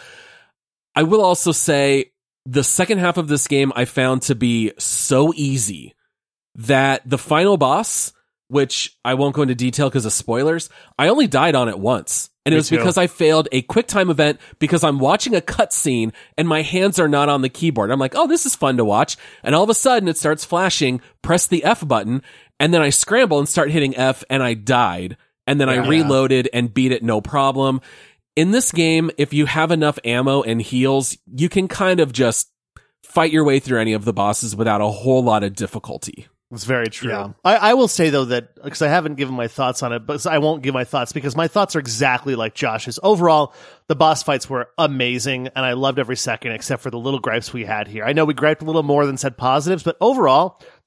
I will also say, the second half of this game I found to be so easy that the final boss, which I won't go into detail because of spoilers, I only died on it once. And it Me was too. because I failed a quick time event because I'm watching a cutscene and my hands are not on the keyboard. I'm like, oh, this is fun to watch. And all of a sudden it starts flashing, press the F button, and then I scramble and start hitting F, and I died. And then I Yeah. reloaded and beat it no problem. In this game, if you have enough ammo and heals, you can kind of just fight your way through any of the bosses without a whole lot of difficulty. It's very true. Yeah. I, I will say, though, that because I haven't given my thoughts on it, but I won't give my thoughts because my thoughts are exactly like Josh's. Overall, the boss fights were amazing, and I loved every second except for the little gripes we had here. I know we griped a little more than said positives, but overall,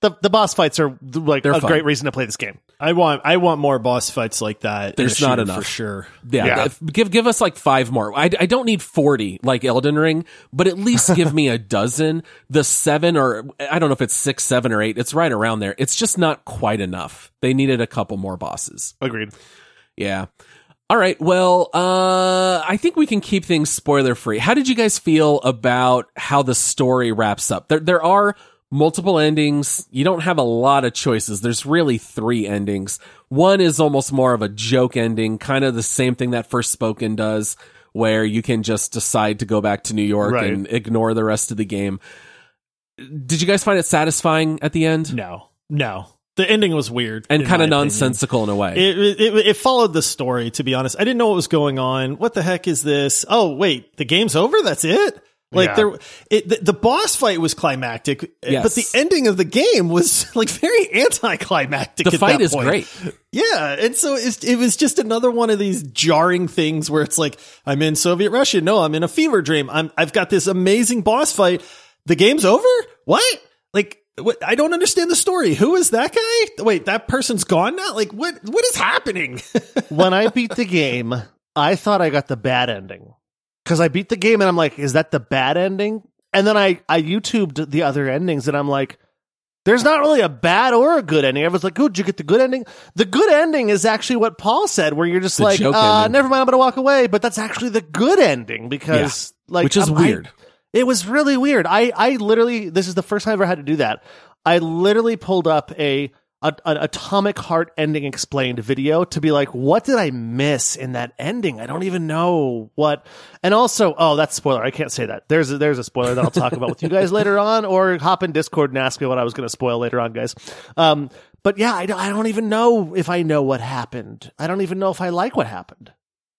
the the boss fights are like They're a fun. great reason to play this game. I want I want more boss fights like that. in a There's not shooter enough for sure. Yeah, Yeah. if- give give us like five more. I, I don't need forty like Elden Ring, but at least give me a dozen. The seven or I don't know if it's six, seven, or eight. It's right around there. It's just not quite enough. They needed a couple more bosses. Agreed. Yeah. All right. Well, uh, I think we can keep things spoiler free. How did you guys feel about how the story wraps up? There there are multiple endings. You don't have a lot of choices. There's really three endings. One is almost more of a joke ending, kind of the same thing that Forspoken does, where you can just decide to go back to New York Right. and ignore the rest of the game. Did you guys find it satisfying at the end? No, no. The ending was weird And in kind of my opinion. nonsensical in a way. It, it it followed the story, to be honest. I didn't know what was going on. What the heck is this? Oh, wait, the game's over? That's it? Like Yeah. there, it, the, the boss fight was climactic, Yes. but the ending of the game was like very anticlimactic. The at fight that is point. great. Yeah, and so it's, it was just another one of these jarring things where it's like, I'm in Soviet Russia. No, I'm in a fever dream. I'm I've got this amazing boss fight. The game's over? What? Like, what? I don't understand the story. Who is that guy? Wait, that person's gone now? Like, what? What is happening? When I beat the game, I thought I got the bad ending. Because I beat the game and I'm like, is that the bad ending? And then I, I YouTubed the other endings and I'm like, there's not really a bad or a good ending. Everyone's like, oh, did you get the good ending? The good ending is actually what Paul said, where you're just The like, joke uh, ending. never mind, I'm going to walk away. But that's actually the good ending because, like, Which is I'm- I- weird. it was really weird. I, I literally, this is the first time I ever had to do that. I literally pulled up a, a an Atomic Heart ending explained video to be like, what did I miss in that ending? I don't even know what. And also, oh, that's spoiler. I can't say that. There's a, there's a spoiler that I'll talk about with you guys later on, or hop in Discord and ask me what I was going to spoil later on, guys. Um, but yeah, I don't, I don't even know if I know what happened. I don't even know if I like what happened.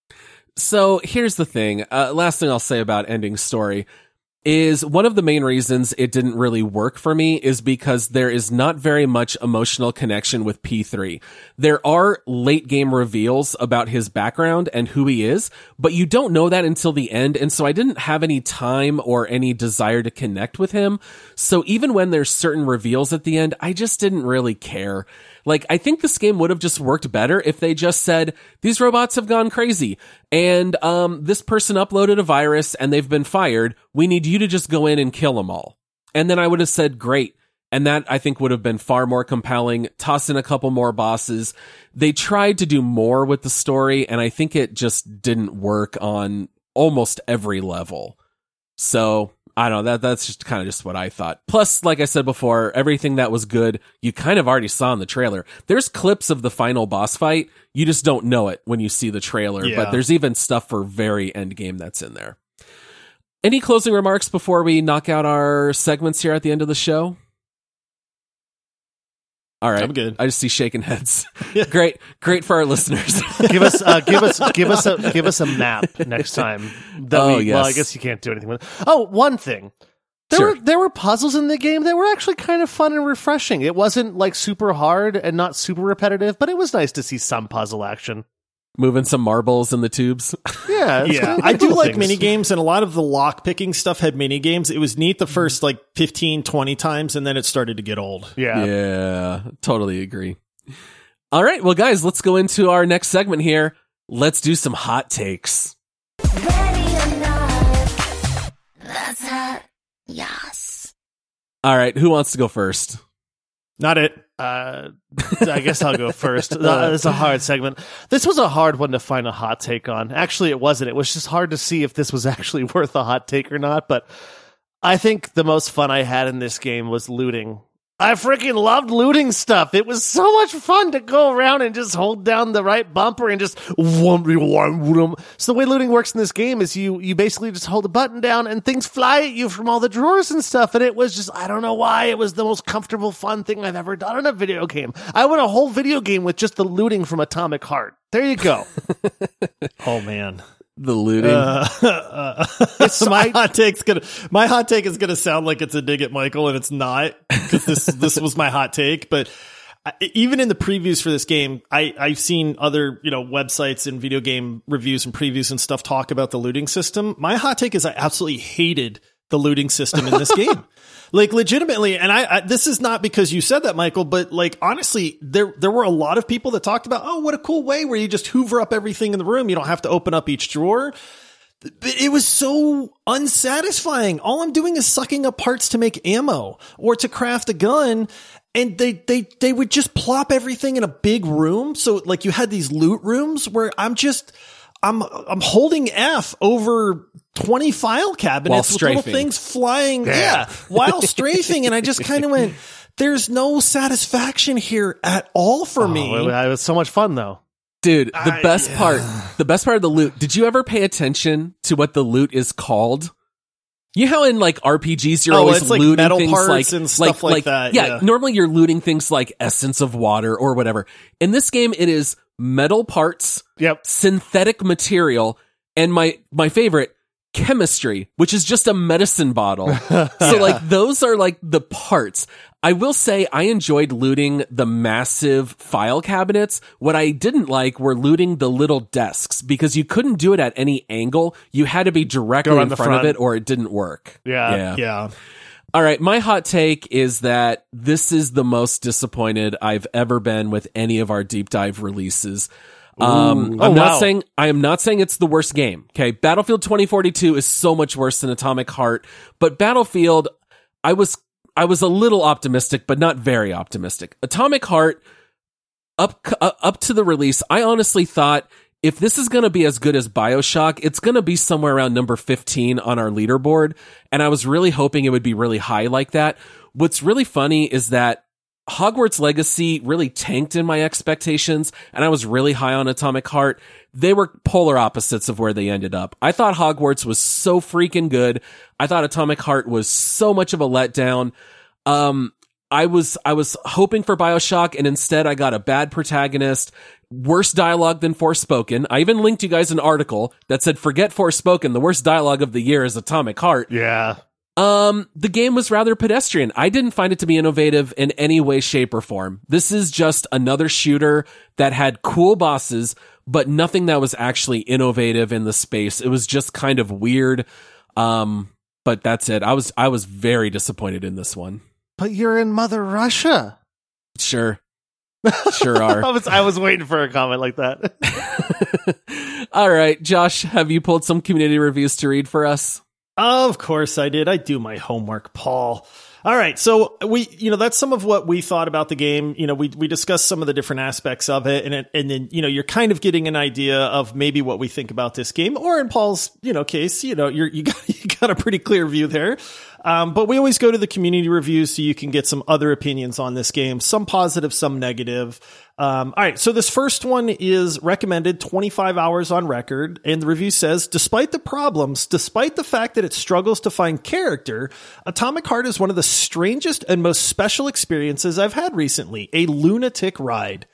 So here's the thing. Uh, last thing I'll say about ending story is one of the main reasons it didn't really work for me is because there is not very much emotional connection with P three. There are late game reveals about his background and who he is, but you don't know that until the end. And so I didn't have any time or any desire to connect with him. So even when there's certain reveals at the end, I just didn't really care. Like, I think this game would have just worked better if they just said, these robots have gone crazy and, um, this person uploaded a virus and they've been fired. We need you to just go in and kill them all. And then I would have said, great. And that I think would have been far more compelling. Toss in a couple more bosses. They tried to do more with the story and I think it just didn't work on almost every level. So I don't know, that that's just kind of just what I thought. Plus, like I said before, everything that was good, you kind of already saw in the trailer. There's clips of the final boss fight. You just don't know it when you see the trailer, Yeah. but there's even stuff for very end game that's in there. Any closing remarks before we knock out our segments here at the end of the show? All right. I'm good. I just see shaking heads. Great. Great for our listeners. give us, uh, give us, give us a, give us a map next time. That Oh, we, yes. Well, I guess you can't do anything with it. Oh, one thing. There Sure. were there were puzzles in the game that were actually kind of fun and refreshing. It wasn't like super hard and not super repetitive, but it was nice to see some puzzle action. Moving some marbles in the tubes. Yeah, it's Yeah, kind of I do cool like things. mini games, and a lot of the lock picking stuff had mini games. It was neat the first like fifteen, twenty times, and then it started to get old. Yeah. Yeah, totally agree. All right, well, guys, let's go into our next segment here. Let's do some hot takes. That's hot. Yes. All right, who wants to go first? Not it. Uh, I guess I'll go first. Uh, It's a hard segment. This was a hard one to find a hot take on. Actually, it wasn't. It was just hard to see if this was actually worth a hot take or not. But I think the most fun I had in this game was looting. I freaking loved looting stuff. It was so much fun to go around and just hold down the right bumper and just whoom, whoom, whoom. So the way looting works in this game is you you basically just hold a button down and things fly at you from all the drawers and stuff. And it was just, I don't know why, it was the most comfortable, fun thing I've ever done in a video game. I want a whole video game with just the looting from Atomic Heart. There you go. Oh man. The looting. Uh, uh, my hot take's gonna. My hot take is gonna sound like it's a dig at Michael, and it's not, because this this was my hot take. But I, even in the previews for this game, I I've seen other you know websites and video game reviews and previews and stuff talk about the looting system. My hot take is I absolutely hated the looting system in this game. Like legitimately, and I, I this is not because you said that, Michael, but like honestly, there there were a lot of people that talked about, oh, what a cool way where you just hoover up everything in the room. You don't have to open up each drawer. It was so unsatisfying. All I'm doing is sucking up parts to make ammo or to craft a gun. And they, they, they would just plop everything in a big room. So like you had these loot rooms where I'm just, I'm, I'm holding F over twenty file cabinets with little things flying. Yeah. yeah while strafing. And I just kind of went, there's no satisfaction here at all for oh, me. It was so much fun though. Dude, the I, best yeah. part, the best part of the loot. Did you ever pay attention to what the loot is called? You know how in like R P Gs you're oh, always it's like looting metal things parts like and stuff like, like that. Yeah, yeah, normally you're looting things like essence of water or whatever. In this game, it is metal parts, yep, synthetic material, and my my favorite, chemistry, which is just a medicine bottle. So yeah. like those are like the parts. I will say I enjoyed looting the massive file cabinets. What I didn't like were looting the little desks because you couldn't do it at any angle. You had to be directly in front, front of it or it didn't work. Yeah. Yeah. yeah. All right. My hot take is that this is the most disappointed I've ever been with any of our deep dive releases. Um, Ooh. I'm oh, not wow. saying, I am not saying it's the worst game. Okay. Battlefield twenty forty-two is so much worse than Atomic Heart, but Battlefield, I was, I was a little optimistic, but not very optimistic. Atomic Heart, up, uh, up to the release, I honestly thought if this is going to be as good as BioShock, it's going to be somewhere around number fifteen on our leaderboard. And I was really hoping it would be really high like that. What's really funny is that Hogwarts Legacy really tanked in my expectations, and I was really high on Atomic Heart. They were polar opposites of where they ended up. I thought Hogwarts was so freaking good. I thought Atomic Heart was so much of a letdown. Um, I was, I was hoping for BioShock, and instead I got a bad protagonist, worse dialogue than Forspoken. I even linked you guys an article that said, forget Forspoken, the worst dialogue of the year is Atomic Heart. Yeah. Um, the game was rather pedestrian. I didn't find it to be innovative in any way, shape, or form. This is just another shooter that had cool bosses, but nothing that was actually innovative in the space. It was just kind of weird. Um, but that's it. I was, I was very disappointed in this one. But you're in Mother Russia. Sure. Sure are. I was, I was waiting for a comment like that. All right, Josh, have you pulled some community reviews to read for us? Of course I did. I do my homework, Paul. All right. So we, you know, that's some of what we thought about the game. You know, we, we discussed some of the different aspects of it, and it, and then, you know, you're kind of getting an idea of maybe what we think about this game, or in Paul's, you know, case, you know, you're, you got, you got a pretty clear view there. Um, but we always go to the community reviews so you can get some other opinions on this game, some positive, some negative. Um, all right. So this first one is recommended twenty-five hours on record. And the review says, despite the problems, despite the fact that it struggles to find character, Atomic Heart is one of the strangest and most special experiences I've had recently. A lunatic ride.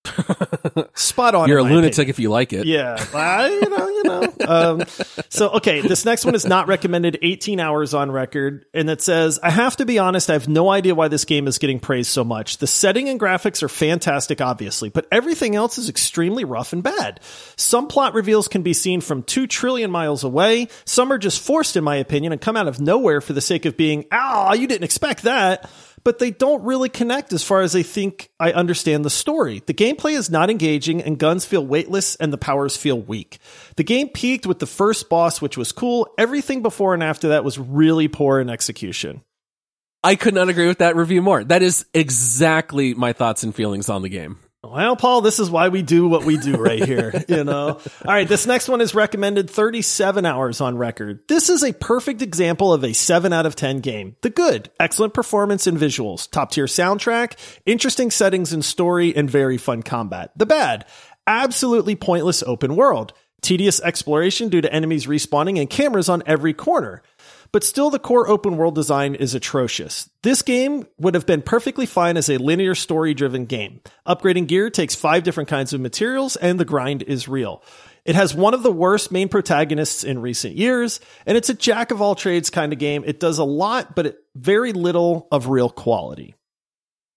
Spot on. You're a lunatic opinion. If you like it. Yeah. I, you know, you know. Um, so, okay. This next one is not recommended eighteen hours on record. And it says, I have to be honest, I have no idea why this game is getting praised so much. The setting and graphics are fantastic, obviously, but everything else is extremely rough and bad. Some plot reveals can be seen from two trillion miles away. Some are just forced, in my opinion, and come out of nowhere for the sake of being, ah, you didn't expect that. But they don't really connect as far as I think I understand the story. The gameplay is not engaging, and guns feel weightless, and the powers feel weak. The game peaked with the first boss, which was cool. Everything before and after that was really poor in execution. I could not agree with that review more. That is exactly my thoughts and feelings on the game. Well, Paul, this is why we do what we do right here, you know? All right, this next one is recommended thirty-seven hours on record. This is a perfect example of a seven out of ten game. The good, excellent performance and visuals, top-tier soundtrack, interesting settings and story, and very fun combat. The bad, absolutely pointless open world, tedious exploration due to enemies respawning and cameras on every corner. But still, the core open world design is atrocious. This game would have been perfectly fine as a linear story-driven game. Upgrading gear takes five different kinds of materials, and the grind is real. It has one of the worst main protagonists in recent years, and it's a jack-of-all-trades kind of game. It does a lot, but it, very little of real quality.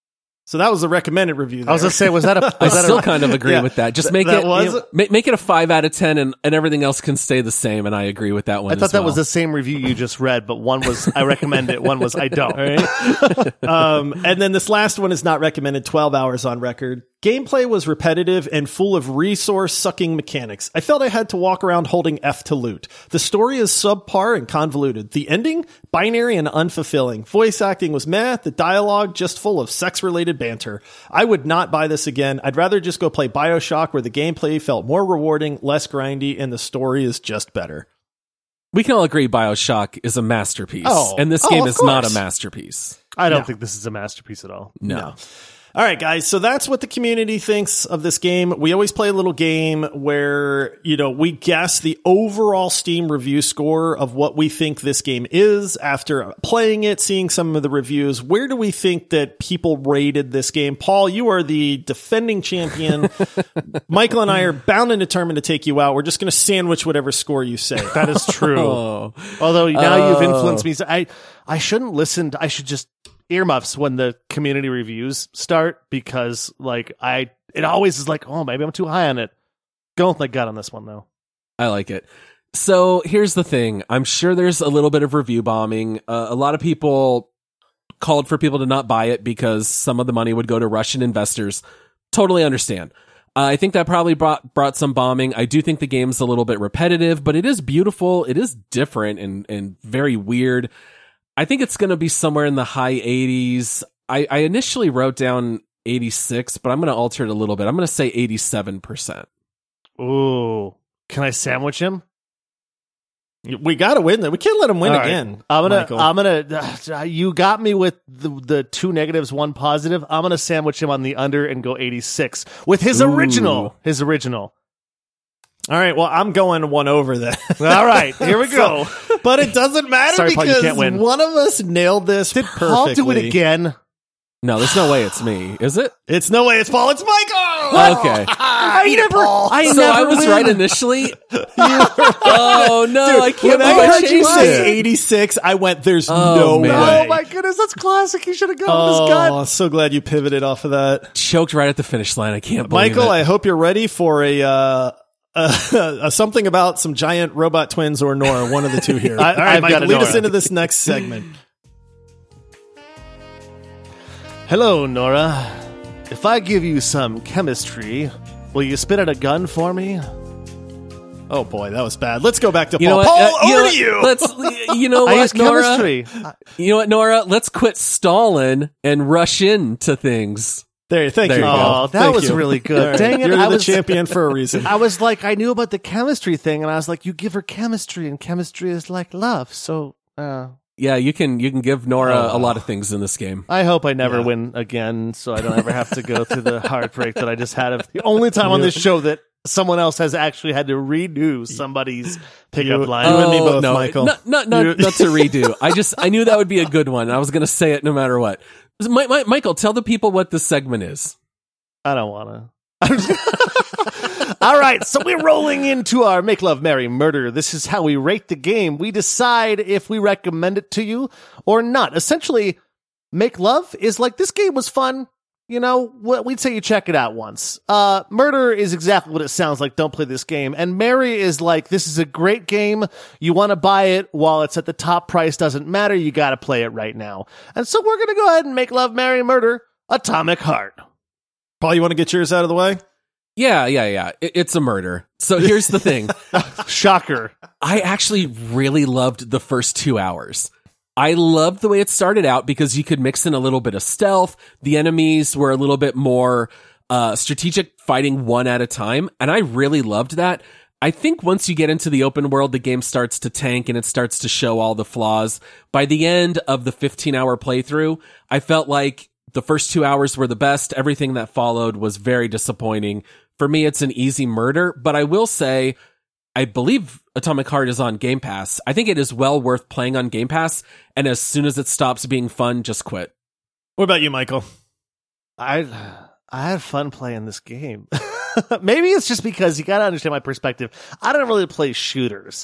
So that was a recommended review there. I was going to say, was that a... Was I that still a, kind of agree Yeah. with that. Just Th- make that it was- you know, ma- make it a five out of ten, and, and everything else can stay the same. And I agree with that one. I thought as that well. was the same review you just read, but one was I recommend it, one was I don't. All right. um, and then this last one is not recommended, twelve hours on record. Gameplay was repetitive and full of resource-sucking mechanics. I felt I had to walk around holding F to loot. The story is subpar and convoluted. The ending? Binary and unfulfilling. Voice acting was meh. The dialogue just full of sex-related banter. I would not buy this again. I'd rather just go play BioShock, where the gameplay felt more rewarding, less grindy, and the story is just better. We can all agree BioShock is a masterpiece. Oh. And this Oh, game of is not a course. masterpiece. I don't No. think this is a masterpiece at all. No. No. All right, guys. So that's what the community thinks of this game. We always play a little game where, you know, we guess the overall Steam review score of what we think this game is after playing it, seeing some of the reviews. Where do we think that people rated this game? Paul, you are the defending champion. Michael and I are bound and determined to take you out. We're just going to sandwich whatever score you say. That is true. Oh. Although now Oh. you've influenced me. So I, I shouldn't listen. To, I should just earmuffs when the community reviews start, because like I, it always is like, oh, maybe I'm too high on it. Going with my gut on this one though. I like it. So here's the thing. I'm sure there's a little bit of review bombing. Uh, a lot of people called for people to not buy it because some of the money would go to Russian investors. Totally understand. Uh, I think that probably brought brought some bombing. I do think the game's a little bit repetitive, but it is beautiful. It is different and, and very weird. I think it's going to be somewhere in the high eighties. I, I initially wrote down eighty-six, but I'm going to alter it a little bit. I'm going to say eighty-seven percent. Ooh, can I sandwich him? We got to win that. We can't let him win All right. again. I'm gonna, Michael. I'm gonna. Uh, you got me with the the two negatives, one positive. I'm gonna sandwich him on the under and go eighty-six with his Ooh. original. His original. All right, well, I'm going one over then. All right, here we go. So- but it doesn't matter Sorry, Paul, you because can't win. one of us nailed this Did perfectly. Paul do it again? No, there's no way it's me. Is it? It's no way it's Paul, it's Michael! Okay. I never. I so never I was win. right initially. Oh no, Dude, I can't when I believe I heard you changed say it. eighty-six, I went, there's Oh, no man. way. Oh my goodness, that's classic. He should have gone with his gut. Oh, so glad you pivoted off of that. Choked right at the finish line. I can't believe Michael, it. I hope you're ready for a, uh, uh, something about some giant robot twins or Nora, one of the two here. I- All right, I've Michael, got a lead us Nora. into this next segment. Hello, Nora. If I give you some chemistry, will you spit out a gun for me? Oh boy, that was bad. Let's go back to You Paul. know what? Paul, Uh, you over know to you. what? Let's. You know I what, use Nora? chemistry. You know what, Nora? Let's quit stalling and rush into things. There, thank There you. you go. Paul. Oh, that Thank was you. really good. All right, Dang it, You're I the was- champion for a reason. I was like, I knew about the chemistry thing, and I was like, you give her chemistry, and chemistry is like love. So, uh, Yeah, you can. You can give Nora Oh. a lot of things in this game. I hope I never Yeah. win again, so I don't ever have to go through the heartbreak that I just had. Of the only time on this show that someone else has actually had to redo somebody's pickup You- line. you and me Oh, both, no, Michael. Not, not, not, You- not to redo. I just, I knew that would be a good one. I was going to say it no matter what. My, my, Michael, tell the people what this segment is. I don't want to. All right, so we're rolling into our Make Love, Marry, Murder. This is how we rate the game. We decide if we recommend it to you or not. Essentially, Make Love is like, this game was fun. You know, what we'd say you check it out once. Uh, Murder is exactly what it sounds like. Don't play this game. And Marry is like, this is a great game. You want to buy it while it's at the top price. Doesn't matter. You got to play it right now. And so we're going to go ahead and Make Love, Marry, Murder, Atomic Heart. Paul, you want to get yours out of the way? Yeah, yeah, yeah. It, it's a murder. So here's the thing. Shocker. I actually really loved the first two hours. I loved the way it started out because you could mix in a little bit of stealth. The enemies were a little bit more uh, strategic, fighting one at a time. And I really loved that. I think once you get into the open world, the game starts to tank and it starts to show all the flaws. By the end of the fifteen hour playthrough, I felt like the first two hours were the best. Everything that followed was very disappointing. For me, it's an easy murder, but I will say, I believe Atomic Heart is on Game Pass. I think it is well worth playing on Game Pass, and as soon as it stops being fun, just quit. What about you, Michael? I I had fun playing this game. Maybe it's just because you got to understand my perspective. I don't really play shooters.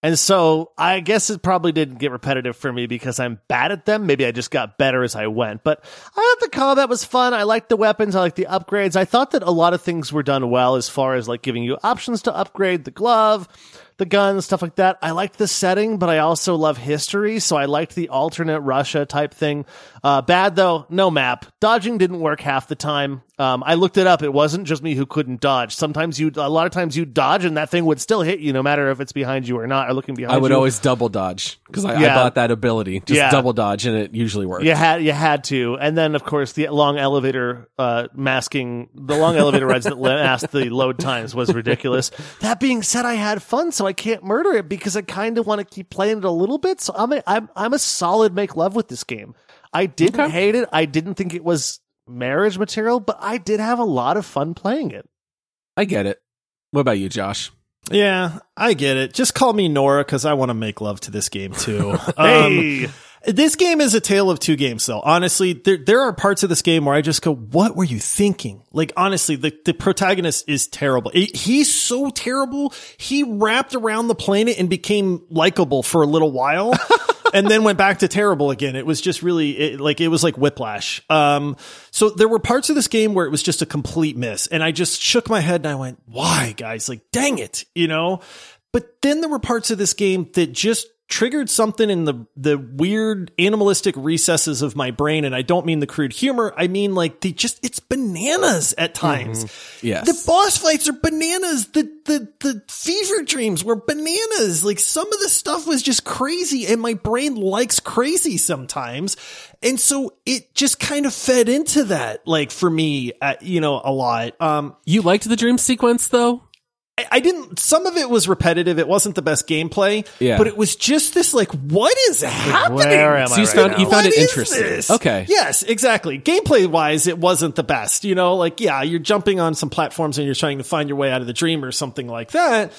And so I guess it probably didn't get repetitive for me because I'm bad at them. Maybe I just got better as I went. But I thought the combat was fun. I liked the weapons. I liked the upgrades. I thought that a lot of things were done well as far as like giving you options to upgrade the glove, the gun, stuff like that. I liked the setting, but I also love history, so I liked the alternate Russia type thing. Uh, bad though, no map. Dodging didn't work half the time. Um, I looked it up. It wasn't just me who couldn't dodge. Sometimes you, a lot of times you dodge and that thing would still hit you no matter if it's behind you or not, or looking behind you. I would you. always double dodge because I, yeah. I bought that ability. Just yeah. double dodge and it usually worked. You had, you had to. And then of course the long elevator, uh, masking, the long elevator rides that masked the load times was ridiculous. That being said, I had fun, so I can't murder it because I kind of want to keep playing it a little bit. So I'm a, I'm, I'm a solid make love with this game. I didn't okay. hate it. I didn't think it was marriage material, but I did have a lot of fun playing it. I get it. What about you, Josh? Yeah, I get it. Just call me Nora because I want to make love to this game too. Hey! Um, this game is a tale of two games, though. Honestly, there there are parts of this game where I just go, what were you thinking? Like, honestly, the, the protagonist is terrible. It, he's so terrible. He wrapped around the planet and became likable for a little while. And then went back to terrible again. It was just really it, like, it was like Whiplash. Um, so there were parts of this game where it was just a complete miss. And I just shook my head and I went, why, guys? Like, dang it, you know? But then there were parts of this game that just triggered something in the the weird animalistic recesses of my brain. And I don't mean the crude humor. I mean, like, the just, it's bananas at times. Mm-hmm. Yes. The boss fights are bananas. The, the, the fever dreams were bananas. Like, some of the stuff was just crazy and my brain likes crazy sometimes. And so it just kind of fed into that, like, for me, uh, you know, a lot. Um, you liked the dream sequence though? I didn't, some of it was repetitive. It wasn't the best gameplay, yeah. but it was just this, like, what is happening? Where am so I you right found, now? you found What it is interesting. this? Okay. Yes, exactly. Gameplay wise, it wasn't the best, you know, like, yeah, you're jumping on some platforms and you're trying to find your way out of the dream or something like that.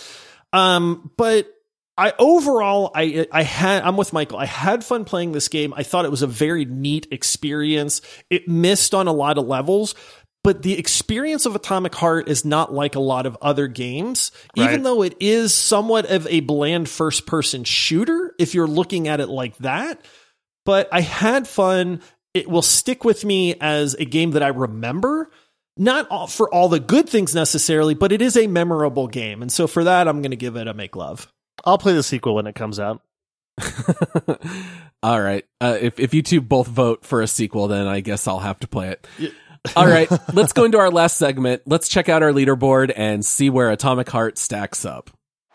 Um, but I overall, I, I had, I'm with Michael. I had fun playing this game. I thought it was a very neat experience. It missed on a lot of levels. But the experience of Atomic Heart is not like a lot of other games, right. Even though it is somewhat of a bland first-person shooter, if you're looking at it like that. But I had fun. It will stick with me as a game that I remember, not all, for all the good things necessarily, but it is a memorable game. And so for that, I'm going to give it a make love. I'll play the sequel when it comes out. All right. Uh, if, if you two both vote for a sequel, then I guess I'll have to play it. Yeah. All right, let's go into our last segment. Let's check out our leaderboard and see where Atomic Heart stacks up.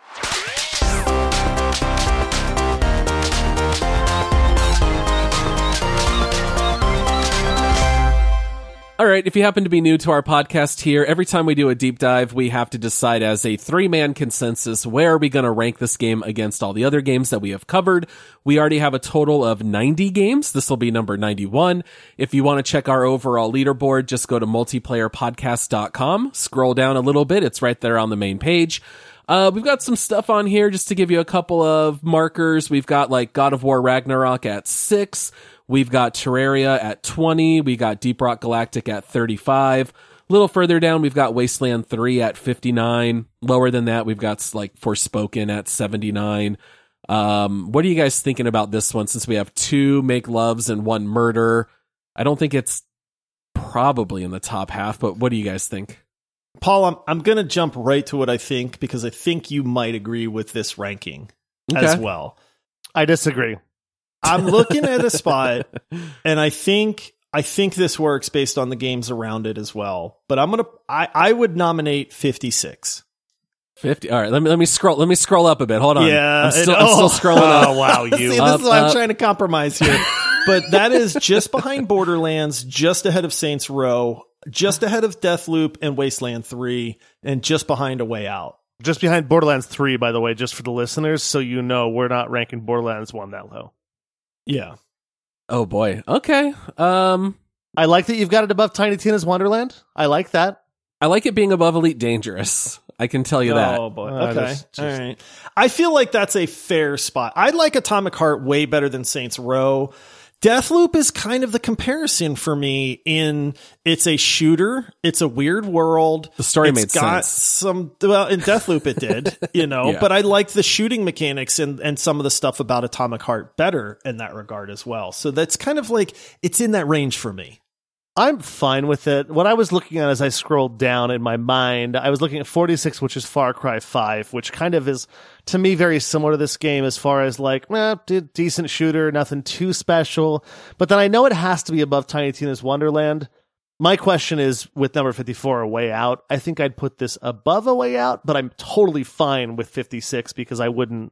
All right, if you happen to be new to our podcast here, every time we do a deep dive, we have to decide as a three-man consensus, where are we going to rank this game against all the other games that we have covered? We already have a total of ninety games. This will be number ninety-one. If you want to check our overall leaderboard, just go to multiplayer podcast dot com. Scroll down a little bit. It's right there on the main page. Uh, we've got some stuff on here just to give you a couple of markers. We've got like God of War Ragnarok at six. We've got Terraria at twenty. We got Deep Rock Galactic at thirty-five. A little further down, we've got Wasteland three at fifty-nine. Lower than that, we've got like Forspoken at seventy-nine. Um, what are you guys thinking about this one? Since we have two make loves and one murder, I don't think it's probably in the top half, but what do you guys think? Paul, I'm, I'm going to jump right to what I think, because I think you might agree with this ranking okay. as well. I disagree. I'm looking at a spot, and I think I think this works based on the games around it as well. But I'm gonna I, I would nominate fifty-six. fifty. All right, let me let me scroll let me scroll up a bit. Hold on. Yeah, I'm still, it, I'm oh, still scrolling up. Oh wow, you. See, this up, is why I'm up. trying to compromise here. But that is just behind Borderlands, just ahead of Saints Row, just ahead of Deathloop and Wasteland three, and just behind A Way Out. Just behind Borderlands three, by the way, just for the listeners, so you know we're not ranking Borderlands one that low. Yeah. Oh boy. Okay. Um, I like that you've got it above Tiny Tina's Wonderland. I like that. I like it being above Elite Dangerous. I can tell you that. Oh boy. Okay. Uh, just, just... All right. I feel like that's a fair spot. I like Atomic Heart way better than Saints Row. Deathloop is kind of the comparison for me in it's a shooter. It's a weird world. The story it's made got sense. Some, well, in Deathloop it did, you know, Yeah. but I liked the shooting mechanics and, and some of the stuff about Atomic Heart better in that regard as well. So that's kind of like, it's in that range for me. I'm fine with it. What I was looking at as I scrolled down in my mind, I was looking at forty-six, which is Far Cry five, which kind of is, to me, very similar to this game as far as like, eh, d- decent shooter, nothing too special. But then I know it has to be above Tiny Tina's Wonderland. My question is, with number fifty-four, A Way Out, I think I'd put this above A Way Out, but I'm totally fine with fifty-six because I wouldn't...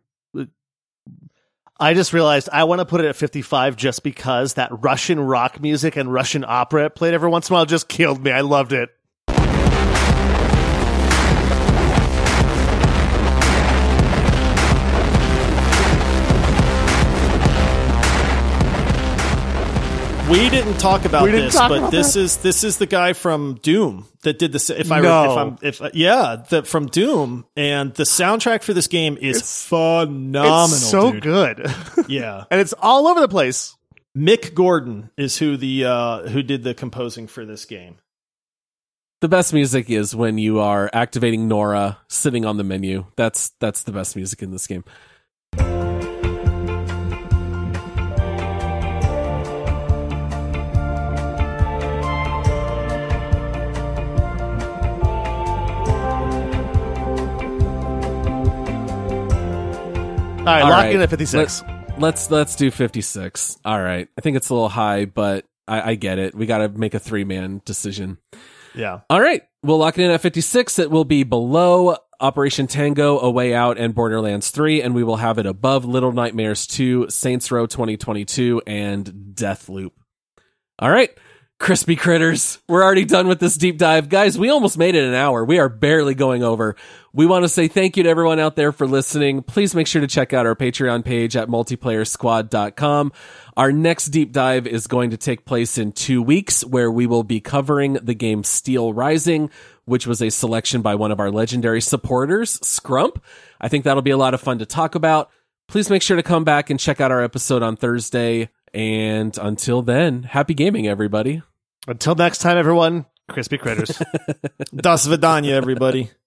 I just realized I want to put it at fifty-five just because that Russian rock music and Russian opera it played every once in a while just killed me. I loved it. We didn't talk about We didn't this, talk but about this that. is this is the guy from Doom that did this. If I No. if I'm if yeah, the, from Doom, and the soundtrack for this game is phenomenal. It's so dude. good. Yeah, and it's all over the place. Mick Gordon is who the uh, who did the composing for this game. The best music is when you are activating Nora sitting on the menu. That's that's the best music in this game. All right, All lock right. in at fifty-six. Let, let's let's do fifty-six. All right. I think it's a little high, but I, I get it. We got to make a three man decision. Yeah. All right. We'll lock it in at fifty-six. It will be below Operation Tango, A Way Out, and Borderlands three, and we will have it above Little Nightmares two, Saints Row twenty twenty-two, and Deathloop. All right. Crispy critters. We're already done with this deep dive. Guys, we almost made it an hour. We are barely going over. We want to say thank you to everyone out there for listening. Please make sure to check out our Patreon page at multiplayer squad dot com. Our next deep dive is going to take place in two weeks, where we will be covering the game Steel Rising, which was a selection by one of our legendary supporters, Scrump. I think that'll be a lot of fun to talk about. Please make sure to come back and check out our episode on Thursday. And until then, happy gaming, everybody. Until next time, everyone, crispy critters. Das Vidanya, everybody.